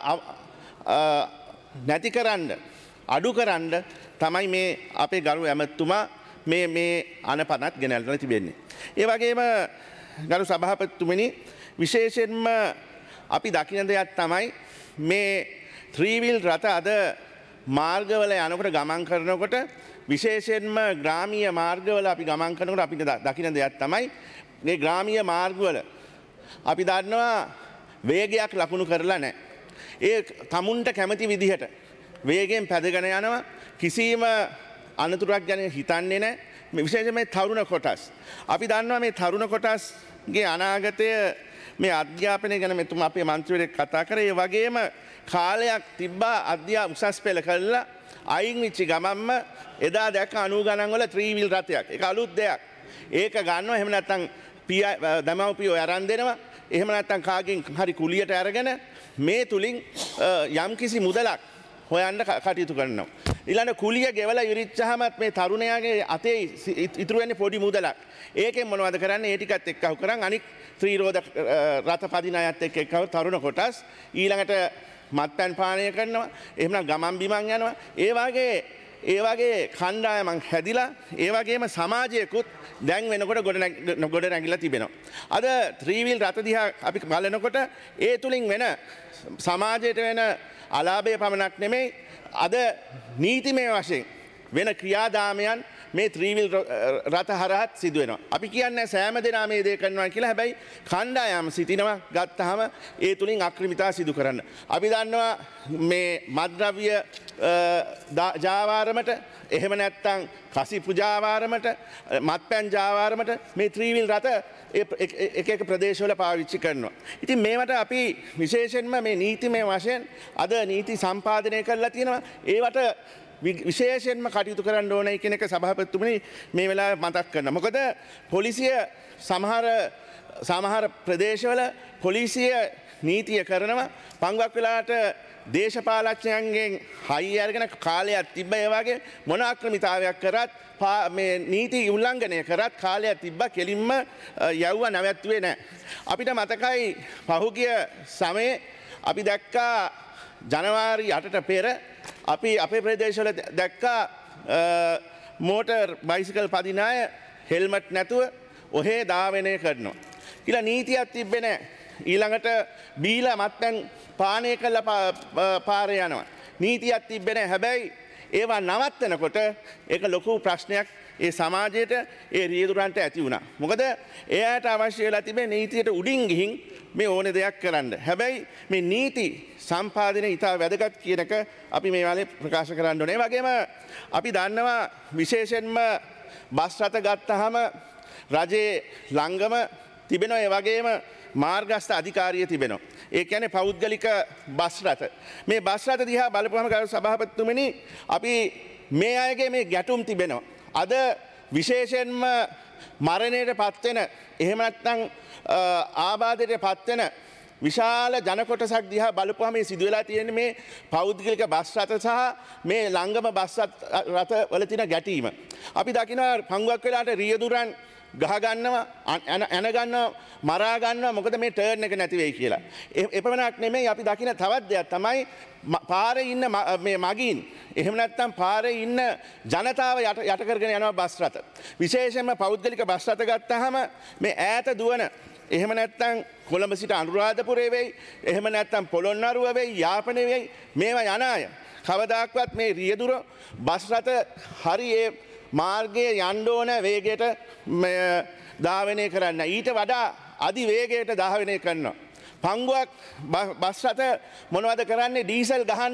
නැති කරන්න අඩු කරන්න තමයි මේ අපේ ගරු ඇමතුමා මේ අනපනත් ගෙනල්ලා තිබෙන්නේ. ඒ වගේම ගරු සභාපතිතුමනි විශේෂයෙන්ම අපි දකින දෙයක් තමයි මේ ත්‍රීවිල් රථ අද මාර්ගවල යනකොට ගමන් කරනකොට විශේෂයෙන්ම ග්‍රාමීය මාර්ගවල අපි ගමන් කරනකොට අපි දකින දෙයක් තමයි මේ ග්‍රාමීය මාර්ගවල අපි දන්නවා වේගයක් ලකුණු කරලා නැහැ. ඒ තමුන්ට කැමති විදිහට වේගයෙන් පැදගෙන යනවා. කිසිම අනතුරක් ගැන හිතන්නේ නැහැ. විශේෂයෙන් මේ තරුණ කොටස්. අපි දන්නවා මේ තරුණ කොටස්ගේ අනාගතය මේ අධ්‍යාපනය ගැන මෙතුමා අපේ මන්ත්‍රීවරයෙක් කතා කරේ. ඒ වගේම කාලයක් තිබ්බා උසස් පෙළ කළා අයින් වෙච්ච ගමන්ම එදා දැක්ක 90 ගණන් වල ත්‍රීවිල් රථයක්. ඒක අලුත් දෙයක්. ඒක ගන්නවා. එහෙම නැත්නම් දමව්පියෝ අරන් දෙනවා. එහෙම නැත්නම් කාගෙන් හරි කුලියට අරගෙන මේ තුලින් යම්කිසි මුදලක් හොයන්න කටයුතු කරනවා. ඊළඟ කුලිය ගෙවලා ඉරිච්චාමත් මේ තරුණයාගේ අතේ ඉතුරු වෙන්නේ පොඩි මුදලක්. ඒකෙන් මොනවද කරන්නේ? ඒ ටිකත් එක්කව කරන් අනික් ත්‍රිරෝද රථ පදින අයත් එක්කව තරුණ කොටස් ඊළඟට මත්පැන් පානය කරනවා. එහෙම නම් ගමන් බිමන් යනවා. ඒ වගේ කණ්ඩායමක් හැදිලා ඒ වගේම සමාජයකුත් දැන් වෙනකොට ගොඩ නැගිලා තිබෙනවා. අද ත්‍රීවිල් රථ දිහා අපි බලනකොට ඒ තුලින් වෙන සමාජයට වෙන අලාභය පමණක් නෙමෙයි අද නීතිමය වශයෙන් වෙන ක්‍රියාදාමයන් මේ ත්‍රීවිල් රථ හරහත් සිදුවෙනවා. අපි කියන්නේ සෑම දෙනා මේ දේ කරනවා කියලා. හැබැයි කණ්ඩායම් සිටිනවා ගත්තාම ඒ තුලින් අක්‍රමිතා සිදු කරන්න. අපි දන්නවා මේ මත්ද්‍රව්‍ය ජාවාරමට එහෙම නැත්නම් කසිප්පු ජාවාරමට මත්පැන් ජාවාරමට මේ ත්‍රීවිල් රථ එක ප්‍රදේශවල පාවිච්චි කරනවා. ඉතින් මේවට අපි විශේෂයෙන්ම මේ නීතිමය වශයෙන් අද නීති සම්පාදනය කරලා තියෙනවා. ඒවට විශේෂයෙන්ම කටයුතු කරන්න ඕනේ කියන එක සභාපතිතුමනි මේ වෙලාවේ මතක් කරනවා. මොකද පොලිසිය සමහර ප්‍රදේශවල පොලිසිය නීතිය කරනවා පංගුවක් වෙලාවට දේශපාලඥයන්ගෙන් හයි අරගෙන කාලයක් තිබ්බ ඒ වගේ මොන ආක්‍රමිතාවයක් කරත් මේ නීති උල්ලංඝනය කරත් කාලයක් තිබ්බ කෙලින්ම යවුව නැවැත්තුවේ නැහැ. අපිට මතකයි පහුගිය සමයේ අපි දැක්කා ජනවාරි 8ට පෙර අපි අපේ ප්‍රදේශවල දැක්කා මෝටර් බයිසිකල් පදින අය හෙල්මට් නැතුව ඔහේ ධාවනය කරනවා. කියලා නීතියක් තිබ්බේ නැහැ. ඊළඟට බීලා මත්පැන් පානය කළා පාරේ යනවා. නීතියක් තිබ්බේ නැහැ. හැබැයි ඒවා නවත්තනකොට ඒක ලොකු ප්‍රශ්නයක් ඒ සමාජයට ඒ රියදුරන්ට ඇති වුණා. මොකද එයාට අවශ්‍ය වෙලා තිබෙන නීතියට උඩින් ගිහින් මේ ඕනේ දෙයක් කරන්න. හැබැයි මේ නීති සම්පාදනය ඉතා වැදගත් කියන එක අපි මේ වෙලාවේ ප්‍රකාශ කරන්න ඕනේ. ඒ වගේම අපි දන්නවා විශේෂයෙන්ම බස් රථ ගත්තාම රජයේ ළඟම තිබෙනවා ඒ වගේම මාර්ගස්ථ අධිකාරිය තිබෙනවා. ඒ කියන්නේ පෞද්ගලික බස් රථ. මේ බස් රථ දිහා බලපුවම ගරු සභාපතිතුමනි අපි මේ අයගේ මේ ගැටුම් තිබෙනවා. අද විශේෂයෙන්ම මරණයට පත්වෙන එහෙම නැත්නම් ආබාධයට පත්වෙන විශාල ජන කොටසක් දිහා බලපුවම මේ සිදුවලා තියෙන මේ පෞද්ගලික බස් රථ සහ මේ ළංගම බස් රථ වල තියෙන ගැටීම. අපි දකිනවා පංගුවක් වෙලාට රියදුරන් ගහගන්නවා ඇනගන්නවා මරාගන්නවා මොකද මේ ටර්න් එක නැති වෙයි කියලා. එපමණක් නෙමෙයි අපි දකින තවත් දෙයක් තමයි පාරේ ඉන්න මේ මගීන් එහෙම නැත්නම් පාරේ ඉන්න ජනතාව යට කරගෙන යනවා බස් රථ. විශේෂයෙන්ම පෞද්ගලික බස් රථ ගත්තාම මේ ඈත දුවන එහෙම නැත්නම් කොළඹ සිට අනුරාධපුරේ වෙයි එහෙම නැත්නම් පොළොන්නරුව වෙයි යාපනයේ වෙයි මේවා යන අය කවදාක්වත් මේ රියදුර බස් රථ හරි ඒ මාර්ගයේ යන්න ඕන වේගයට ධාවනය කරන්න. ඊට වඩා අධි වේගයට ධාවනය කරනවා. පංගුවක් බස් රථ මොනවද කරන්නේ ඩීසල් ගහන්න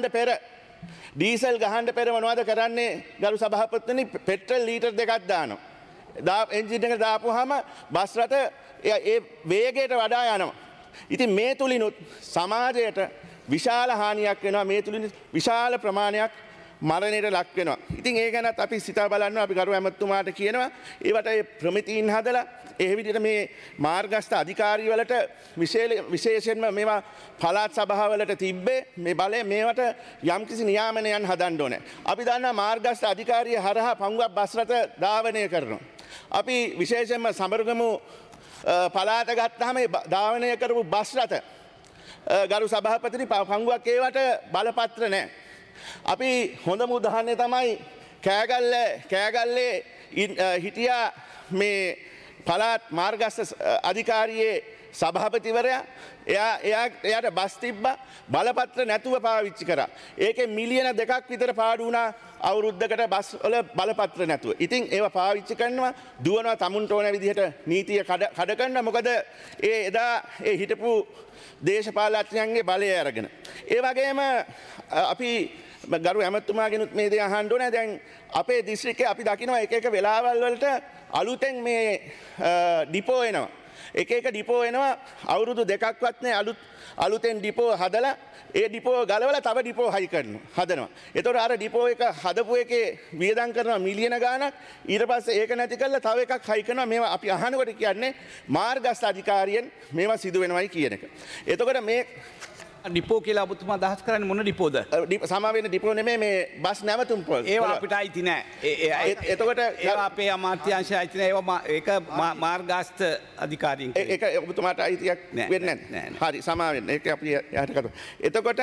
පෙර මොනවද කරන්නේ ගරු සභාපතිතුමනි පෙට්‍රල් ලීටර් 2ක් දානවා. එන්ජින් එක දාපුවාම බස් රථ ඒ වේගයට වඩා යනවා. ඉතින් මේ තුලිනුත් සමාජයට විශාල හානියක් වෙනවා. මේ තුලින් විශාල ප්‍රමාණයක් මරණයට ලක් වෙනවා. ඉතින් ඒ ගැනත් අපි සිතා බලන්න අපි ගරු ඇමතුමාට කියනවා ඒවට ඒ ප්‍රමිතීන් හදලා ඒ විදිහට මේ මාර්ගස්ථ අධිකාරී වලට විශේෂයෙන්ම මේවා පළාත් සභාවලට තිබ්බේ මේ බලය මේවට යම්කිසි නියාමනයන් හදන්න ඕනේ. අපි දන්නා මාර්ගස්ථ අධිකාරිය හරහා පංගුවක් බස් රථ ධාවනය කරනවා. අපි විශේෂයෙන්ම සමරුගමු පළාත ගත්තාම ධාවනය කරපු බස් රථ ගරු සභාපතිනි පංගුවක් ඒවට බලපත්‍ර නැහැ. අපි හොඳම උදාහරණය තමයි කෑගල්ලේ හිටියා මේ පළාත් මාර්ගස්ථ අධිකාරියේ සභාපතිවරයා එයාට බස් තිබ්බා බලපත්‍ර නැතුව පාවිච්චි කරා. ඒකේ මිලියන 2ක් විතර පාඩු වුණා අවුරුද්දකට බස් වල බලපත්‍ර නැතුව. ඉතින් ඒවා පාවිච්චි කරනවා දුවනවා තමුන්ට ඕන විදිහට නීතිය කඩ කරනවා. මොකද එදා ඒ හිටපු දේශපාලඥයන්ගේ බලය අරගෙන. ඒ වගේම අපි ගරු ඇමතුමාගෙනුත් මේ දේ අහන්න ඕනේ. දැන් අපේ දිස්ත්‍රික්කේ අපි දකිනවා එක වෙලාවල් වලට අලුතෙන් මේ ඩිපෝ එනවා. එක ඩිපෝ එනවා අවුරුදු 2ක්වත් නෑ අලුතෙන් ඩිපෝ හදලා ඒ ඩිපෝ ගලවලා තව ඩිපෝ හදනවා. එතකොට අර ඩිපෝ එක හදපු එකේ වියදම් කරනවා මිලියන ගාණක්. ඊට පස්සේ ඒක නැති කරලා තව එකක් හයි කරනවා. මේවා අපි අහනකොට කියන්නේ මාර්ගස්ථ අධිකාරියෙන් මේවා සිදු වෙනවයි කියන එක. එතකොට මේ ඩිපෝ කියලා ඔබතුමා අදහස් කරන්නේ මොන ඩිපෝද? සමාවෙන්න ඩිපෝ නෙමෙයි මේ බස් නැවතුම් පොල්. ඒවා අපිට අයිති නෑ. එතකොට ඒවා අපේ අමාත්‍යාංශය අයිති නෑ. ඒවා ඒක මාර්ගස්ථ අධිකාරියෙන් ඒක ඔබතුමාට අයිතියක් වෙන්නේ නැහැ. හරි සමාවෙන්න. ඒක අපි යට කරමු. එතකොට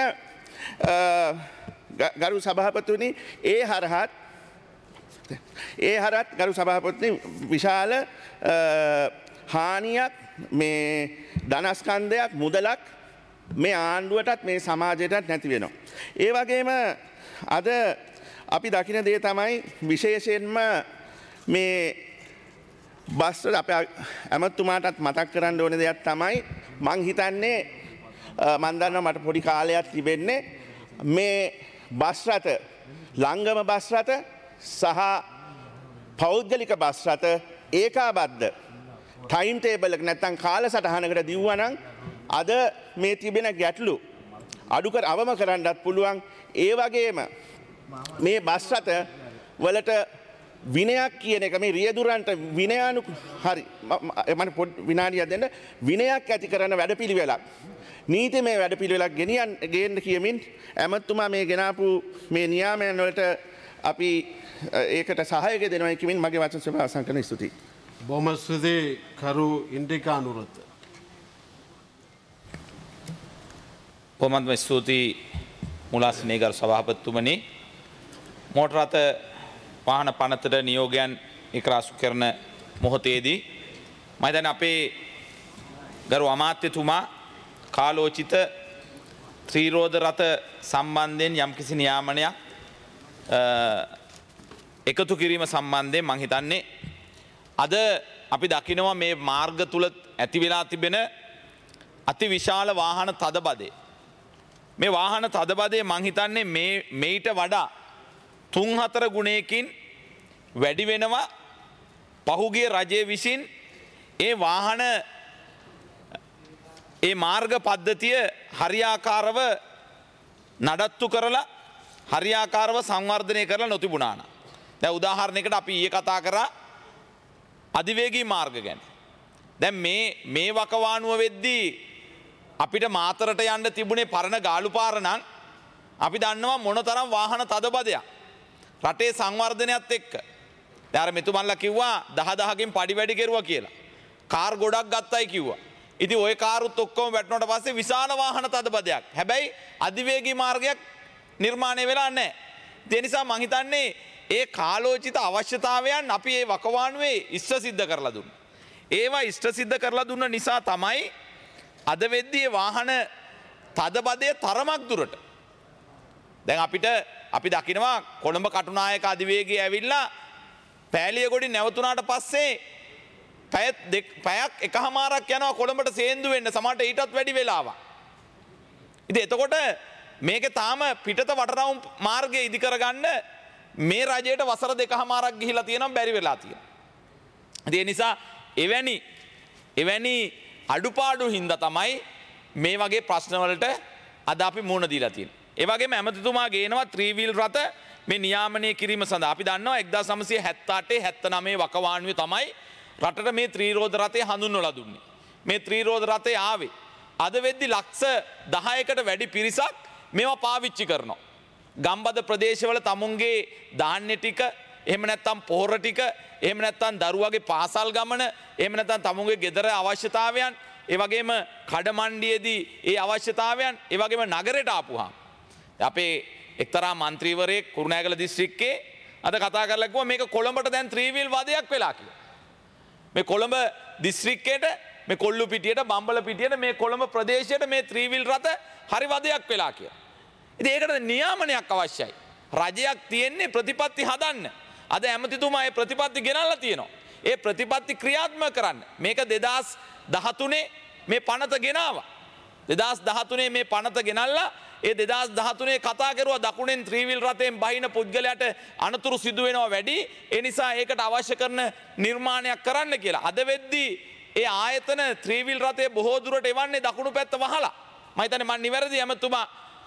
ගරු සභාපතිතුමනි ඒ හරහත් ගරු සභාපතිතුමනි විශාල හානියක් මේ ධනස්කන්ධයක් මුදලක් මේ ආණ්ඩුවටත් මේ සමාජයටත් නැති වෙනවා. ඒ වගේම අද අපි දකින දේ තමයි විශේෂයෙන්ම මේ බස්වල අප ඇමතුමාටත් මතක් කරන්න ඕන දෙයක් තමයි මං හිතන්නේ මන් දන්නවා මට පොඩි කාලයක් තිබෙන්නේ මේ බස් රථ ලංගම බස් රථ සහ පෞද්ගලික බස් රථ ඒකාබද්ධ ටයිම් ටේබල් එක නැත්තම් කාලසටහනකට දිව්වනම් අද මේ තිබෙන ගැටලු අඩුකර අවම කරන්නත් පුළුවන්. ඒ වගේම මේ බස් රථ වලට විනයක් කියන එක මේ රියදුරන්ට විනයානු හරි මම විනාඩියක් දෙන්න විනයක් ඇති කරන වැඩපිළිවෙලක් නීතිමය වැඩපිළිවෙලක් ගෙනියන්න කියමින් ඇමතුමා මේ ගෙනාපු මේ නියාමයන් වලට අපි ඒකට සහායක දෙනවා කියමින් මගේ වචන සභාව අවසන් කරන ස්තුතියි. බොහොම ස්තුතියි කරු ඉන්දිකා අනුරත්. බොහොමත්ම ස්තුතියි මුලාස්නේ ගරු සභාපතිතුමනි. මෝටර රථ වාහන පනතට නියෝගයන් එක්රාසු කරන මොහොතේදී මම හිතන්නේ අපේ ගරු අමාත්‍යතුමා කාලෝචිත ත්‍රිරෝද රථ සම්බන්ධයෙන් යම්කිසි නියාමනයක් එකතු කිරීම සම්බන්ධයෙන් මම හිතන්නේ අද අපි දකිනවා මේ මාර්ග තුල ඇති වෙලා තිබෙන අති විශාල වාහන තදබදේ. මේ වාහන තදබදේ මම හිතන්නේ මේට වඩා 3-4 ගුණයකින් වැඩි වෙනවා පහුගිය රජයේ විසින් ඒ වාහන ඒ මාර්ග පද්ධතිය හරියාකාරව නඩත්තු කරලා හරියාකාරව සංවර්ධනය කරලා නොතිබුණා නා. දැන් උදාහරණයකට අපි ඊයේ කතා කරා අධිවේගී මාර්ග ගැන. දැන් මේ වකවානුව වෙද්දී අපිට මාතරට යන්න තිබුණේ පරණ ගාලු පාර නම් අපි දන්නවා මොනතරම් වාහන තදබදයක් රටේ සංවර්ධනයත් එක්ක. දැන් අර මෙතුමන්ලා කිව්වා 10,000කින් පඩි වැඩි කෙරුවා කියලා. කාර් ගොඩක් ගත්තයි කිව්වා. ඉතින් ওই කාරුත් ඔක්කොම වැටුණාට පස්සේ විශාල වාහන තදබදයක්. හැබැයි අධිවේගී මාර්ගයක් නිර්මාණය වෙලා නැහැ. ඒ නිසා මං හිතන්නේ ඒ කාලෝචිත අවශ්‍යතාවයන් අපි ඒ වකවානුවේ ඉෂ්ට සිද්ධ කරලා දුන්නා. ඒවා ඉෂ්ට සිද්ධ කරලා දුන්න නිසා තමයි අද වෙද්දී වාහන තදබදයේ තරමක් දුරට දැන් අපි දකිනවා කොළඹ කටුනායක අධිවේගය ඇවිල්ලා පෑලියගොඩින් නැවතුනාට පස්සේ පැයක් එකහමාරක් යනවා කොළඹට සේන්දු වෙන්න සමහරට ඊටත් වැඩි වෙලාවක්. ඉතින් එතකොට මේක තාම පිටත වටරවුම් මාර්ගය ඉදි කරගන්න මේ රජයට වසර 2කමාරක් ගිහිලා තියෙනවා බැරි වෙලා තියෙනවා. ඒ නිසා එවැනි අඩුපාඩු හින්දා තමයි මේ වගේ ප්‍රශ්න වලට අද අපි මුහුණ දීලා තියෙන්නේ. ඒ වගේම ඇමතිතුමා ගේනවා ත්‍රිවිල් රථ මේ නියාමනය කිරීම සඳහා අපි දන්නවා 1978 79 වකවානුවේ තමයි රටට මේ ත්‍රිරෝද රථය හඳුන්වලා දුන්නේ. මේ ත්‍රිරෝද රථය ආවේ අද වෙද්දි ලක්ෂ 10කට වැඩි පිරිසක් මේවා පාවිච්චි කරනවා. ගම්බද ප්‍රදේශවල තමුන්ගේ ධාන්‍ය ටික එහෙම නැත්නම් පොහොර ටික එහෙම නැත්නම් දරුවගේ පාසල් ගමන එහෙම නැත්නම් තමුන්ගේ ගෙදර අවශ්‍යතාවයන් ඒ වගේම කඩමණ්ඩියේදී ඒ අවශ්‍යතාවයන් ඒ වගේම නගරයට ආපුහම අපේ එක්තරා മന്ത്രിවරයෙක් කුරුණෑගල දිස්ත්‍රික්කේ අද කතා කරලා කිව්වා මේක කොළඹට දැන් ත්‍රිවිල් වදයක් වෙලා කියලා. මේ කොළඹ දිස්ත්‍රික්කයට මේ කොල්ලු පිටියට බම්බල පිටියට මේ කොළඹ ප්‍රදේශයට මේ ත්‍රිවිල් රථ හරි වදයක් වෙලා කියලා. ඉතින් ඒකට නියාමනයක් අවශ්‍යයි. රජයක් තියෙන්නේ ප්‍රතිපත්ති හදන්න. අද ඇමතිතුමා ඒ ප්‍රතිපත්ති ගෙනල්ලා තියෙනවා. ඒ ප්‍රතිපත්ති ක්‍රියාත්මක කරන්න. මේක 2013 මේ පනත ගෙනාවා. 2013 මේ පනත ගෙනල්ලා ඒ 2013 කතා කරුවා දකුණෙන් ත්‍රිවිල් රථයෙන් බහින පුද්ගලයාට අනතුරු සිදු වෙනවා වැඩි. ඒ නිසා ඒකට අවශ්‍ය කරන නිර්මාණයක් කරන්න කියලා. අද වෙද්දී ඒ ආයතන ත්‍රිවිල් රථයේ බොහෝ දුරට එවන්නේ දකුණු පැත්ත වහලා. මම හිතන්නේ මම නිවැරදි ඇමතුමා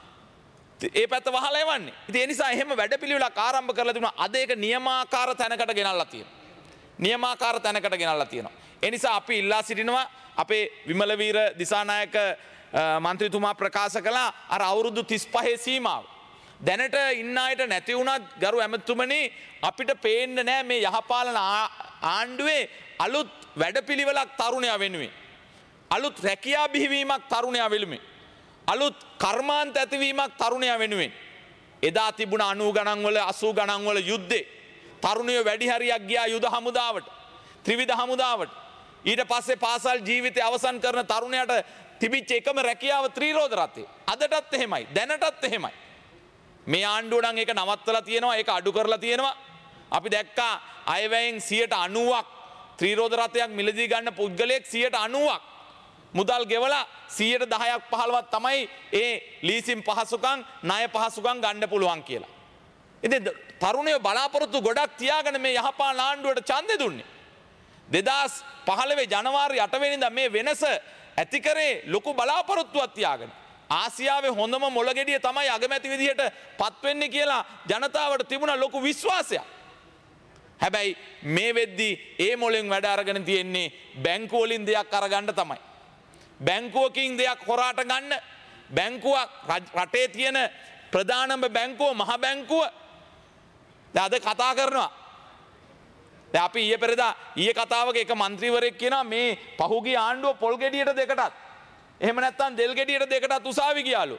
ඒ පැත්ත වහලා එවන්නේ. ඉතින් ඒ නිසා එහෙම වැඩපිළිවෙලක් ආරම්භ කරලා තිබුණා. අද ඒක නියමාකාර තැනකට ගෙනල්ලා තියෙනවා. නියමාකාර තැනකට ගෙනල්ලා තියෙනවා. ඒ නිසා අපි ඉල්ලා සිටිනවා අපේ විමල වීර දිසානායක මන්ත්‍රීතුමා ප්‍රකාශ කළා අර අවුරුදු 35 සීමාව. දැනට ඉන්න අයට නැති වුණත් ගරු ඇමතුමනි අපිට පේන්න නෑ මේ යහපාලන ආණ්ඩුවේ අලුත් වැඩපිළිවෙලක් තරුණයා වෙනුවෙන්. අලුත් රැකියා බිහිවීමක් තරුණයා වෙනුවෙන්. අලුත් කර්මාන්ත ඇතිවීමක් තරුණයා වෙනුවෙන්. එදා තිබුණ 90 ගණන් වල 80 ගණන් වල යුද්ධේ තරුණියෝ වැඩි හරියක් ගියා යුද හමුදාවට, ත්‍රිවිධ හමුදාවට. ඊට පස්සේ පාසල් ජීවිතය අවසන් කරන තරුණයාට තිබිච්ච එකම රැකියාව ත්‍රිරෝද රථය. අදටත් එහෙමයි. දැනටත් එහෙමයි. මේ ආණ්ඩුව නම් ඒක නවත්තලා තියෙනවා, ඒක අඩු කරලා තියෙනවා. අපි දැක්කා අයවැයෙන් 90ක් ත්‍රීරෝද රථයක් මිලදී ගන්න පුද්ගලයෙක් 90ක් මුදල් ගෙවලා 10ක් 15ක් තමයි ඒ ලීසින් පහසුකම් ණය පහසුකම් ගන්න පුළුවන් කියලා. ඉතින් තරුණයෝ බලාපොරොත්තු ගොඩක් තියාගෙන මේ යහපාලන ආණ්ඩුවට ඡන්දෙ දුන්නේ. 2015 ජනවාරි 8 වෙනිදා මේ වෙනස ඇති කරේ ලොකු බලාපොරොත්තුවක් තියාගෙන. ආසියාවේ හොඳම මොළගෙඩිය තමයි අගමැති විදිහට පත් වෙන්නේ කියලා ජනතාවට තිබුණ ලොකු විශ්වාසයක්. හැබැයි මේ වෙද්දී ඒ මොලෙන් වැඩ අරගෙන තියෙන්නේ බැංකුව වලින් දෙයක් අරගන්න තමයි. බැංකුවකින් දෙයක් හොරාට ගන්න බැංකුවක් රටේ තියෙන ප්‍රධානම බැංකුව මහ බැංකුව අද කතා කරනවා. දැන් අපි ඊයේ පෙරේදා ඊයේ කතාවක එක മന്ത്രിවරයෙක් කියනවා මේ පහුගිය ආණ්ඩුව පොල් ගෙඩියට දෙකටත් එහෙම නැත්නම් දෙල් ගෙඩියට දෙකටත් උසාවි ගියාලු.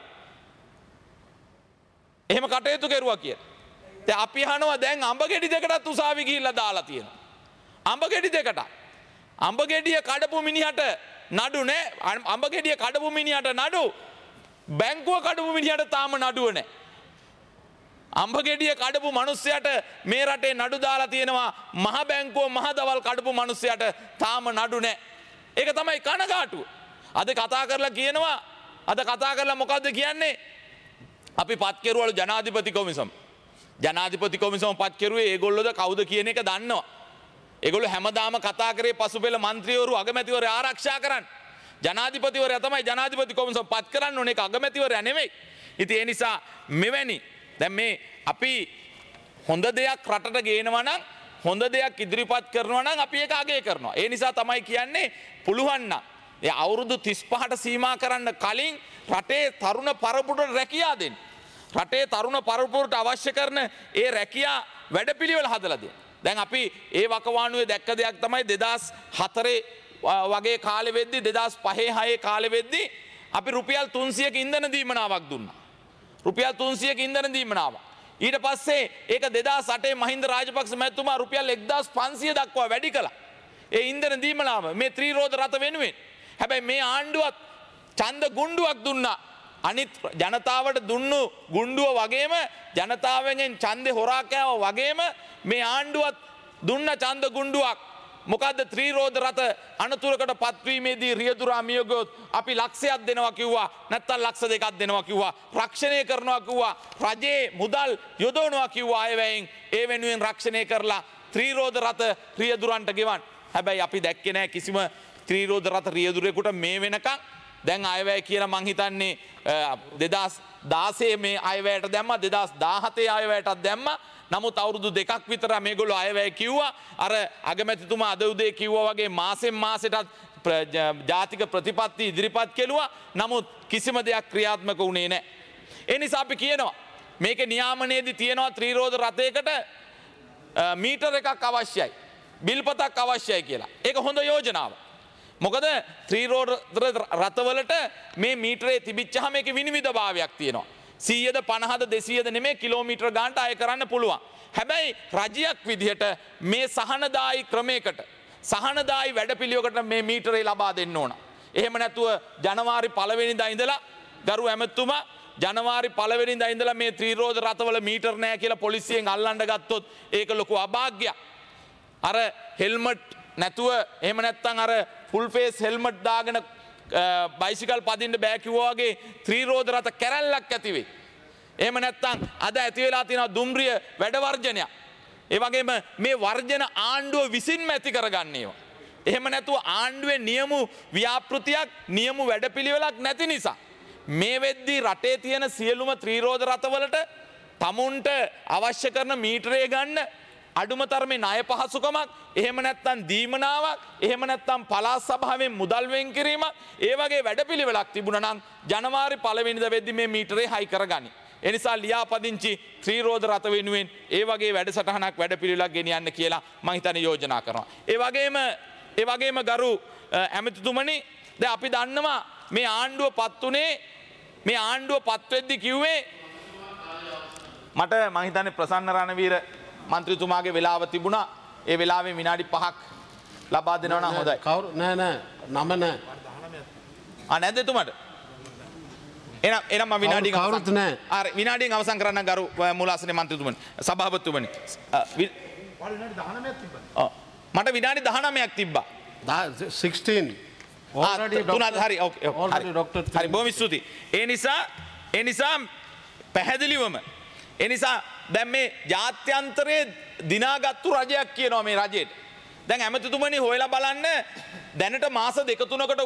එහෙම කටයුතු කෙරුවා කියලා. දැන් අපි අහනවා දැන් අඹ ගෙඩි දෙකටත් උසාවි ගිහිල්ලා දාලා තියෙනවා. අඹ ගෙඩි දෙකට. අඹ ගෙඩිය කඩපු මිනිහට නඩු නෑ. අඹ ගෙඩිය කඩපු මිනිහට නඩු. බැංකුව කඩපු මිනිහට තාම නඩුව නෑ. අඹ ගෙඩිය කඩපු මිනිස්සයාට මේ රටේ නඩු දාලා තියෙනවා. මහ බැංකුව මහ දවල් කඩපු මිනිස්සයාට තාම නඩු නෑ. ඒක තමයි කනගාටුව. අද කතා කරලා කියනවා අද කතා කරලා මොකද්ද කියන්නේ? අපි පත් කෙරුවලු ජනාධිපති කොමිසම. ජනාධිපති කොමිසම පත් කෙරුවේ ඒගොල්ලෝද කවුද කියන එක දන්නවා. ඒගොල්ලෝ හැමදාම කතා කරේ පසුපෙළ മന്ത്രിවරු අගමැතිවරු ආරක්ෂා කරන්න. ජනාධිපතිවරයා තමයි ජනාධිපති කොමිසම පත් කරන්න ඕනේ. ඒක අගමැතිවරයා නෙමෙයි. ඉතින් ඒ නිසා මෙවැනි දැන් මේ අපි හොඳ දෙයක් රටට ගේනවා නම් හොඳ දෙයක් ඉදිරිපත් කරනවා නම් අපි ඒක අගය කරනවා. ඒ නිසා තමයි කියන්නේ පුළුවන් නම් ඒ අවුරුදු 35ට සීමා කරන්න කලින් රටේ තරුණ පරපුරට රැකියා දෙන්න. රටේ තරුණ පරපුරට අවශ්‍ය කරන ඒ රැකියා වැඩපිළිවෙල හදලා දෙන්න. දැන් අපි ඒ වකවානුවේ දැක්ක දෙයක් තමයි 2004 වගේ කාලෙ වෙද්දි 2005 6 කාලෙ වෙද්දි අපි රුපියල් 300ක ඉන්ධන දීමනාවක් දුන්නා. රුපියල් 300ක ඉන්ධන දීමනාවක්. ඊට පස්සේ ඒක 2008 මහින්ද රාජපක්ෂ මැතිතුමා රුපියල් 1500 දක්වා වැඩි කළා. ඒ ඉන්ධන දීමනාව මේ ත්‍රිරෝද රථ වෙනුවෙන්. හැබැයි මේ ආණ්ඩුවත් ඡන්ද ගුණ්ඩුවක් දුන්නා. අනිත් ජනතාවට දුන්නු ගුණ්ඩුව වගේම ජනතාවෙන් ඡන්දේ හොරා කෑවා වගේම මේ ආණ්ඩුවත් දුන්න ඡන්ද ගුණ්ඩුවක්. මොකද්ද ත්‍රිරෝද රථ අනතුරකට පත්වීමේදී රියදුරා මියගොත් අපි ලක්ෂයක් දෙනවා කිව්වා. නැත්තම් ලක්ෂ දෙකක් දෙනවා කිව්වා. රක්ෂණය කරනවා කිව්වා. රජයේ මුදල් යොදවනවා කිව්වා අයවැයෙන්. ඒ වෙනුවෙන් රක්ෂණය කරලා ත්‍රිරෝද රථ රියදුරන්ට ගෙවන්න. හැබැයි අපි දැක්කේ නැහැ කිසිම ත්‍රිරෝද රථ රියදුරේකට මේ වෙනකන්. දැන් අයවැය කියලා මං හිතන්නේ 2016 මේ අයවැයට දැම්මා 2017 අයවැයටත් දැම්මා. නමුත් අවුරුදු දෙකක් විතර මේගොල්ලෝ අයවැය කිව්වා. අර අගමැතිතුමා අද උදේ කිව්වා වගේ මාසෙන් මාසෙටත් ජාතික ප්‍රතිපත්ති ඉදිරිපත් කෙළුවා. නමුත් කිසිම දෙයක් ක්‍රියාත්මක වුණේ නැහැ. ඒ නිසා අපි කියනවා මේකේ නියාමනයේදී තියෙනවා ත්‍රිරෝද රථයකට මීටර එකක් අවශ්‍යයි. බිල්පතක් අවශ්‍යයි කියලා. ඒක හොඳ යෝජනාවක්. මොකද ත්‍රිරෝද රථවලට මේ මීටරේ තිබිච්චාම මේකේ විනිවිදභාවයක් තියෙනවා. 100ද 50ද 200ද නෙමෙයි කිලෝමීටර ගානට අය කරන්න පුළුවන්. හැබැයි රජයක් විදිහට මේ සහනදායි ක්‍රමයකට සහනදායි වැඩපිළිවෙලකට මේ මීටරේ ලබා දෙන්න ඕන. එහෙම නැතුව ජනවාරි 1 වෙනිදා ඉඳලා ගරු ඇමතුමා ජනවාරි 1 වෙනිදා ඉඳලා මේ ත්‍රිරෝද රථවල මීටර නැහැ කියලා පොලිසියෙන් අල්ලන්න ගත්තොත් ඒක ලොකු අභාග්‍යයක්. අර හෙල්මට් නැතුව එහෙම නැත්නම් අර ෆුල් ෆේස් හෙල්මට් දාගෙන බයිසිකල් පදින්න බෑ කිව්වා වගේ ත්‍රිරෝද රථ කැරැල්ලක් ඇති වෙයි. එහෙම නැත්නම් අද ඇති වෙලා තියෙන දුම්රිය වැඩ වර්ජනයක්. ඒ වගේම මේ වර්ජන ආණ්ඩුව විසින්ම ඇති කරගන්න ඒවා. එහෙම නැතුව ආණ්ඩුවේ නියමු ව්‍යාපෘතියක් නියමු වැඩපිළිවෙලක් නැති නිසා මේ වෙද්දී රටේ තියෙන සියලුම ත්‍රිරෝද රථවලට තමුන්ට අවශ්‍ය කරන මීටරේ ගන්න අඩුම තරමේ ණය පහසුකමක් එහෙම නැත්නම් දීමනාවක් එහෙම නැත්නම් පළාත් සභාවෙන් මුදල් වෙන් කිරීමක් ඒ වගේ වැඩපිළිවෙලක් තිබුණා නම් ජනවාරි 1 වෙනිදා වෙද්දී මේ මීටරේ හයි කරගනි. ඒ නිසා ලියාපදිංචි ත්‍රිරෝද රථ වෙනුවෙන් ඒ වගේ වැඩසටහනක් වැඩපිළිවෙලක් ගෙනියන්න කියලා මම හිතන්නේ යෝජනා කරනවා. ඒ වගේම ගරු ඇමතිතුමනි දැන් අපි දන්නවා මේ ආණ්ඩුව පත් උනේ මේ ආණ්ඩුව පත් වෙද්දී කිව්වේ මට මම හිතන්නේ ප්‍රසන්න රණවීර මන්ත්‍රීතුමාගේ වෙලාව තිබුණා. ඒ වෙලාවේ විනාඩි 5ක් ලබා දෙනවා නම් හොඳයි. කවුරු නෑ නම නෑ. නැද්ද එතුමාට? එනම් මම විනාඩියක් කවුරුත් නෑ. විනාඩියෙන් අවසන් කරන්න ගරු මූලාසන මන්ත්‍රීතුමනි සභාපතිතුමනි මට විනාඩි 19ක් තිබ්බා. 16. Already තුනත් හරි ඕකේ already Dr. හරි බොහොම ස්තුතියි. ඒ නිසා පැහැදිලිවම ඒ නිසා දැන් මේ ජාත්‍යන්තරයේ දිනාගත්තු රජයක් කියනවා මේ රජයට. දැන් ඇමතිතුමනි හොයලා බලන්න දැනට මාස දෙක තුනකට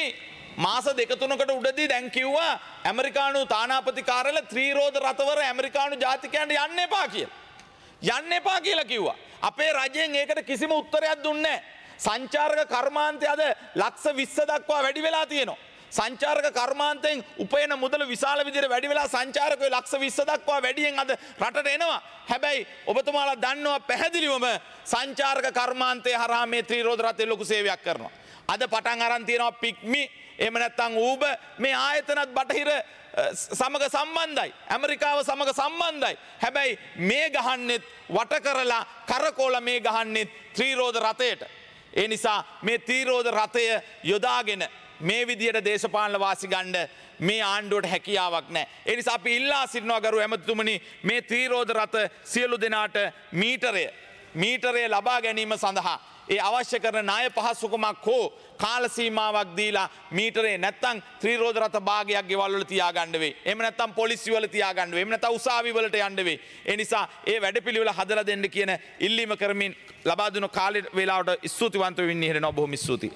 උඩදී දැන් කිව්වා ඇමරිකානු තානාපති කාර්යාලය ත්‍රිරෝද රථවර ඇමරිකානු ජාතිකයන්ට යන්න එපා කියලා. යන්න එපා කියලා කිව්වා. අපේ රජයෙන් ඒකට කිසිම උත්තරයක් දුන්නේ නැහැ. සංචාරක කර්මාන්තය අද ලක්ෂ 20 දක්වා වැඩි වෙලා තියෙනවා. සංචාරක කර්මාන්තයෙන් උපයන මුදල විශාල විදිහට වැඩි වෙලා සංචාරකයෝ ලක්ෂ 20 දක්වා වැඩියෙන් අද රටට එනවා. හැබැයි ඔබතුමාලා දන්නවා පැහැදිලිවම සංචාරක කර්මාන්තය හරහා මේ ත්‍රිරෝද රථය ලොකු සේවයක් කරනවා. අද පටන් අරන් තියෙනවා පික්මි එහෙම නැත්නම් ඌබ මේ ආයතනත් බටහිර සමග සම්බන්ධයි. ඇමරිකාව සමග සම්බන්ධයි. හැබැයි මේ ගහන්නෙත් වට කරලා කරකෝල මේ ගහන්නෙත් ත්‍රිරෝද රථයට. ඒ නිසා මේ ත්‍රිරෝද රථය යොදාගෙන මේ විදියට දේශපාලන වාසි ගන්න මේ ආණ්ඩුවට හැකියාවක් නැහැ. ඒ නිසා අපි ඉල්ලා සිටිනවා ගරු ඇමතිතුමනි මේ ත්‍රිරෝද රථ සියලු දෙනාට මීටරය ලබා ගැනීම සඳහා ඒ අවශ්‍ය කරන ණය පහසුකමක් හෝ කාල සීමාවක් දීලා මීටරේ නැත්තම් ත්‍රිරෝද රථ භාගයක් ගෙවල් වල තියාගන්න වෙයි. එහෙම නැත්තම් පොලිසිය වල තියාගන්න වෙයි. එහෙම නැත්තම් උසාවි වලට යන්න වෙයි. ඒ නිසා ඒ වැඩපිළිවෙල හදලා දෙන්න කියන ඉල්ලීම කරමින් ලබා දුන කාල වේලාවට ස්තුතිවන්ත වෙන්න ඉහෙනවා. බොහොම ස්තුතියි.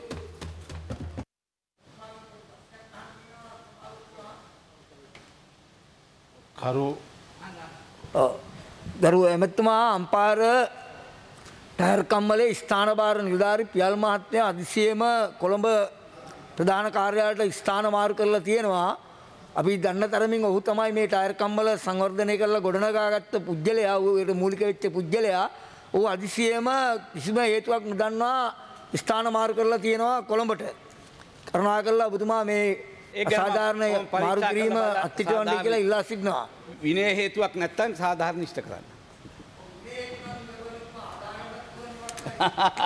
ගරු ඇමතුමා අම්පාර ටයර්කම්මලේ ස්ථානභාර නිලධාරී පියල් මහත්මයා අදිසියම කොළඹ ප්‍රධාන කාර්යාලයට ස්ථාන මාරු කරලා තියෙනවා. අපි දන්න තරමින් ඔහු තමයි මේ ටයර්කම්මල සංවර්ධනය කරලා ගොඩනගාගත්ත පුජ්‍යලයා, ඌට මූලික වෙච්ච පුජ්‍යලයා. ඌ අදිසියම කිසිම හේතුවක් නොදන්නා ස්ථාන මාරු කරලා තියෙනවා කොළඹට. කරුණාකරලා ඔබතුමා මේ අසාධාරණ මාරු කිරීම අත්හිටවන්න කියලා ඉල්ලා සිටිනවා. විනය හේතුවක් නැත්තම් සාධාරණ ඉෂ්ට කරන්න.